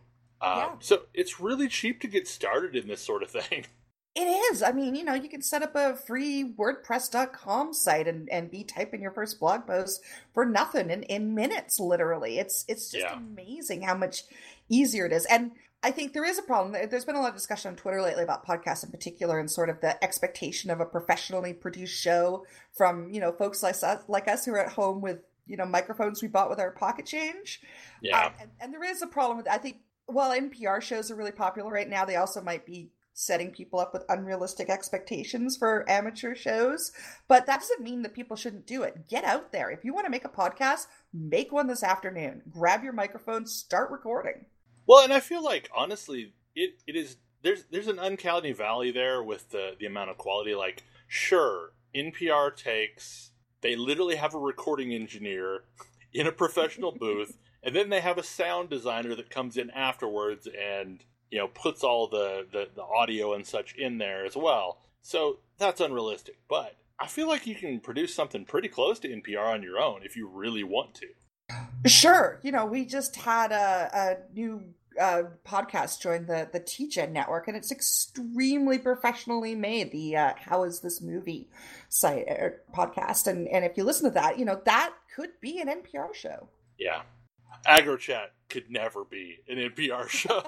Um, Yeah. So it's really cheap to get started in this sort of thing. It is. I mean, you know, you can set up a free WordPress dot com site and, and be typing your first blog post for nothing in, in minutes, literally. It's it's just Yeah. amazing how much easier it is. And I think there is a problem. There's been a lot of discussion on Twitter lately about podcasts in particular and sort of the expectation of a professionally produced show from, you know, folks like us, like us who are at home with, you know, microphones we bought with our pocket change. Yeah. Uh, and, and there is a problem with, I think, while N P R shows are really popular right now, they also might be setting people up with unrealistic expectations for amateur shows. But that doesn't mean that people shouldn't do it. Get out there. If you want to make a podcast, make one this afternoon. Grab your microphone, start recording. Well, and I feel like, honestly, it, it is, there's there's an uncanny valley there with the, the amount of quality. Like, sure, N P R takes, they literally have a recording engineer in a professional booth, and then they have a sound designer that comes in afterwards and, you know, puts all the, the, the audio and such in there as well. So that's unrealistic. But I feel like you can produce something pretty close to N P R on your own if you really want to. Sure. You know, we just had a, a new uh, podcast join the, the T G N network, and it's extremely professionally made, the uh, How Is This Movie site or podcast. And, and if you listen to that, you know, that could be an N P R show. Yeah. AgroChat could never be an N P R show.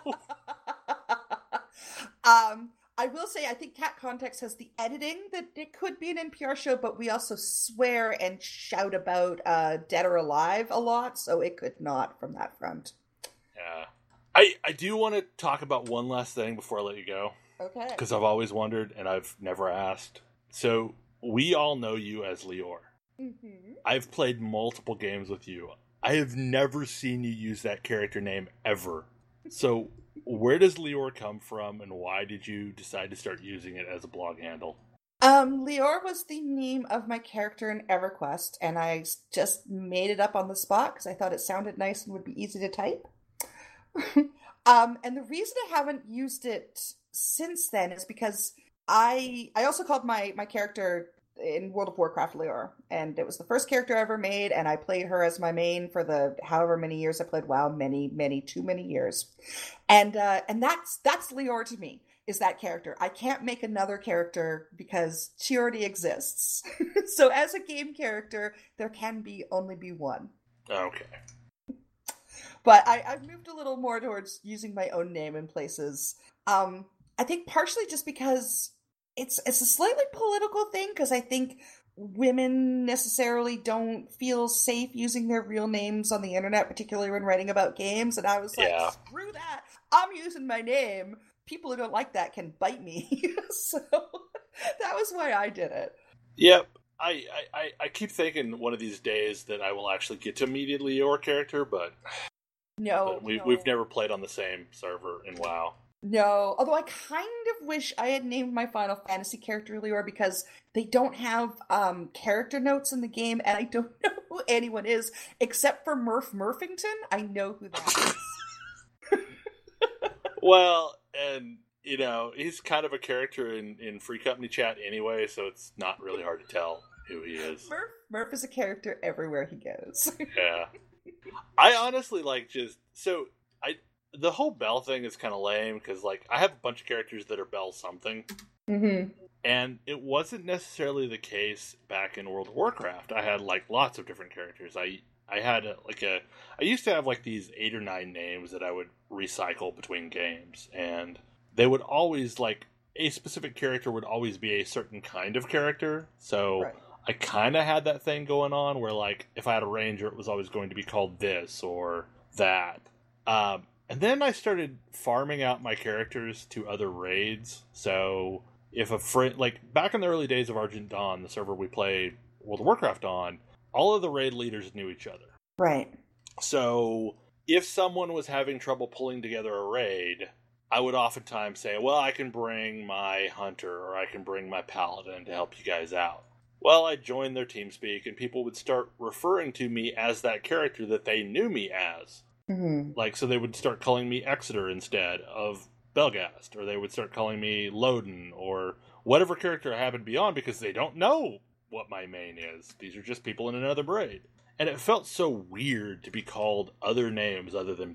um, I will say, I think Cat Context has the editing that it could be an N P R show, but we also swear and shout about uh, Dead or Alive a lot, so it could not from that front. Yeah. I, I do want to talk about one last thing before I let you go. Okay. Because I've always wondered, and I've never asked. So, we all know you as Lior. Mm-hmm. I've played multiple games with you. I have never seen you use that character name ever. So, where does Lior come from, and why did you decide to start using it as a blog handle? Um, Lior was the name of my character in EverQuest, and I just made it up on the spot because I thought it sounded nice and would be easy to type. um, and the reason I haven't used it since then is because I I also called my, my character in World of Warcraft Lior, and it was the first character I ever made, and I played her as my main for the however many years I played WoW, many, many, too many years. And uh, and that's that's Lior to me, is that character. I can't make another character because she already exists. So as a game character, there can be only be one. Okay. But I, I've moved a little more towards using my own name in places. Um, I think partially just because it's it's a slightly political thing, because I think women necessarily don't feel safe using their real names on the internet, particularly when writing about games. And I was like, Yeah. Screw that. I'm using my name. People who don't like that can bite me. So that was why I did it. Yep. I, I, I keep thinking one of these days that I will actually get to meet a Lior character, but, No, but we, no. we've never played on the same server in WoW. No, although I kind of wish I had named my Final Fantasy character Lior, because they don't have um, character notes in the game, and I don't know who anyone is, except for Murph Murphington. I know who that is. Well, and, you know, he's kind of a character in, in Free Company chat anyway, so it's not really hard to tell who he is. Murph, Murph is a character everywhere he goes. Yeah. I honestly, like, just, so, I, the whole Bell thing is kind of lame, because, like, I have a bunch of characters that are Bell something, Mm-hmm. and it wasn't necessarily the case back in World of Warcraft. I had, like, lots of different characters. I, I had, a, like, a, I used to have, like, these eight or nine names that I would recycle between games, and they would always, like, a specific character would always be a certain kind of character, so... Right. I kind of had that thing going on where, like, if I had a ranger, it was always going to be called this or that. Um, and then I started farming out my characters to other raids. So if a friend, like, back in the early days of Argent Dawn, the server we played World of Warcraft on, all of the raid leaders knew each other. Right. So if someone was having trouble pulling together a raid, I would oftentimes say, well, I can bring my hunter or I can bring my paladin to help you guys out. Well, I joined their TeamSpeak, and people would start referring to me as that character that they knew me as. Mm-hmm. Like, so they would start calling me Exeter instead of Belghast, or they would start calling me Loden, or whatever character I happen to be on, because they don't know what my main is. These are just people in another braid. And it felt so weird to be called other names other than Bell.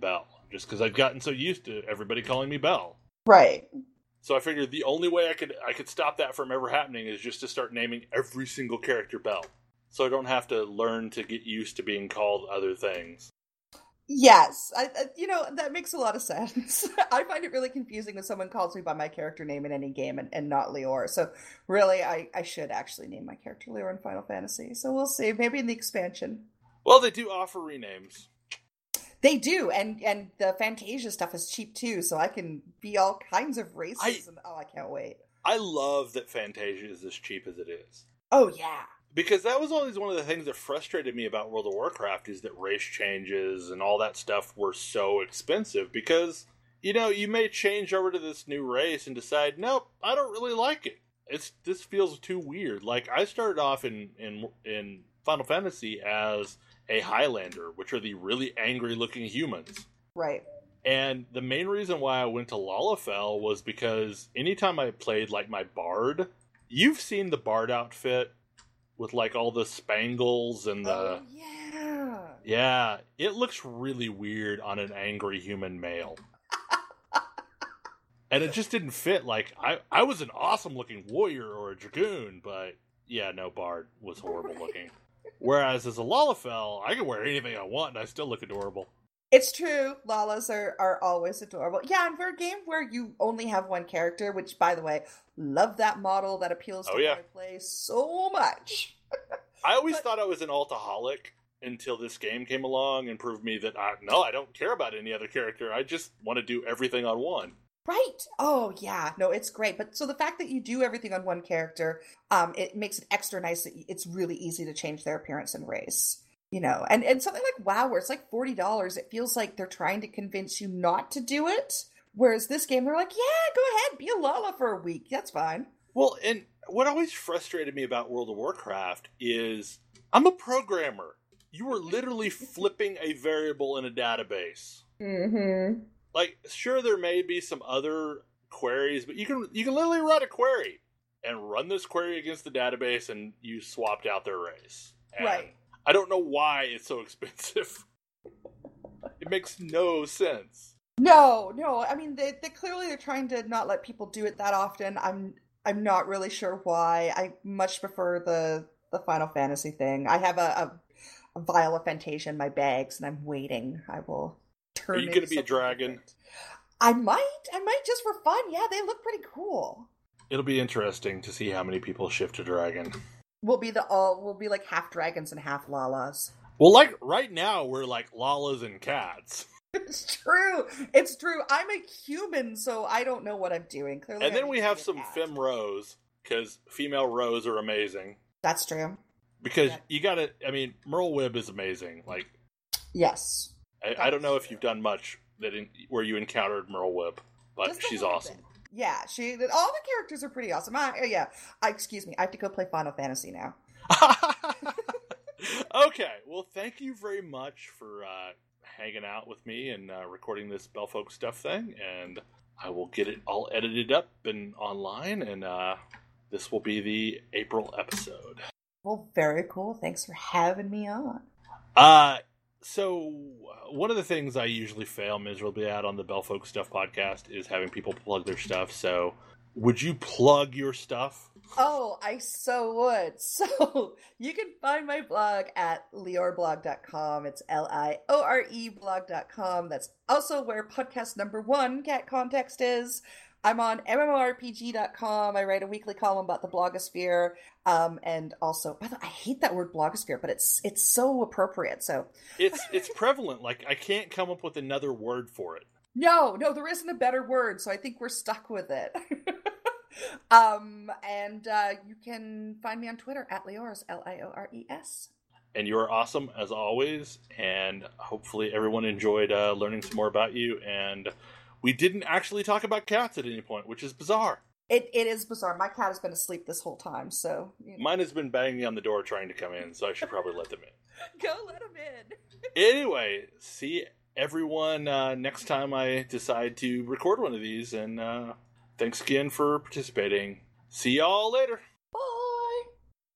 just because I've gotten so used to everybody calling me Belle. Right. So I figured the only way I could I could stop that from ever happening is just to start naming every single character Belle. So I don't have to learn to get used to being called other things. Yes, I, I, you know, that makes a lot of sense. I find it really confusing when someone calls me by my character name in any game and, and not Leor. So really, I, I should actually name my character Leor in Final Fantasy. So we'll see. Maybe in the expansion. Well, they do offer renames. They do, and and the Fantasia stuff is cheap too, so I can be all kinds of races. I, and oh, I can't wait. I love that Fantasia is as cheap as it is. Oh, yeah. Because that was always one of the things that frustrated me about World of Warcraft is that race changes and all that stuff were so expensive. Because, you know, you may change over to this new race and decide, nope, I don't really like it. It's this feels too weird. Like, I started off in, in, in Final Fantasy as a Highlander, which are the really angry-looking humans. Right. And the main reason why I went to Lalafell was because anytime I played, like, my Bard, you've seen the Bard outfit with, like, all the spangles and the... Oh, yeah! Yeah, it looks really weird on an angry human male. And it just didn't fit. Like, I, I was an awesome-looking warrior or a dragoon, but, yeah, no, Bard was horrible-looking. Whereas as a Lalafell, I can wear anything I want and I still look adorable. It's true. Lalas are, are always adorable. Yeah, and for a game where you only have one character, which, by the way, love that model that appeals to oh, yeah. my play so much. I always but, thought I was an altaholic until this game came along and proved me that, I, no, I don't care about any other character. I just want to do everything on one. Right. Oh, yeah. No, it's great. But so the fact that you do everything on one character, um, it makes it extra nice that it's really easy to change their appearance and race. You know, and, and something like WoW, where it's like forty dollars, it feels like they're trying to convince you not to do it. Whereas this game, they're like, yeah, go ahead, be a Lala for a week. That's fine. Well, and what always frustrated me about World of Warcraft is I'm a programmer. You are literally flipping a variable in a database. Mm-hmm. Like, sure, there may be some other queries, but you can you can literally write a query and run this query against the database, and you swapped out their race. And right. I don't know why it's so expensive. It makes no sense. No, no. I mean, they, they clearly they're trying to not let people do it that often. I'm I'm not really sure why. I much prefer the the Final Fantasy thing. I have a, a, a vial of Fantasia in my bags, and I'm waiting. I will turn. Are you going to be a dragon? Different. I might. I might just for fun. Yeah, they look pretty cool. It'll be interesting to see how many people shift to dragon. We'll be the all. We'll be like half dragons and half Lalas. Well, like right now, we're like Lalas and cats. It's true. It's true. I'm a human, so I don't know what I'm doing. Clearly, and then I we have some femme rows, because female rows are amazing. That's true. Because yeah. you gotta, I mean, Merle Wibb is amazing. Like, yes. I, I don't know if you've done much that in, where you encountered Merle Wibb, but she's awesome. Bit. Yeah, she. All the characters are pretty awesome. I, yeah. I, excuse me. I have to go play Final Fantasy now. Okay. Well, thank you very much for uh, hanging out with me and uh, recording this Belfolk Stuff thing, and I will get it all edited up and online, and uh, this will be the April episode. Well, very cool. Thanks for having me on. Uh, so one of the things I usually fail miserably at on the Belfolk Stuff podcast is having people plug their stuff. So would you plug your stuff? Oh, I so would. So you can find my blog at lior blog dot com. It's L I O R E blog dot com. That's also where podcast number one, Cat Context, is. I'm on M M O R P G dot com. I write a weekly column about the blogosphere. Um, and also, by the way, I hate that word blogosphere, but it's it's so appropriate. So it's it's prevalent. Like, I can't come up with another word for it. No, no, there isn't a better word, so I think we're stuck with it. um, and uh, you can find me on Twitter at Liors, L I O R E S. And you are awesome, as always, and hopefully everyone enjoyed uh, learning some more about you, and we didn't actually talk about cats at any point, which is bizarre. It It is bizarre. My cat has been asleep this whole time, so... You know. Mine has been banging on the door trying to come in, so I should probably let them in. Go let them in. Anyway, see everyone uh, next time I decide to record one of these, and uh, thanks again for participating. See y'all later.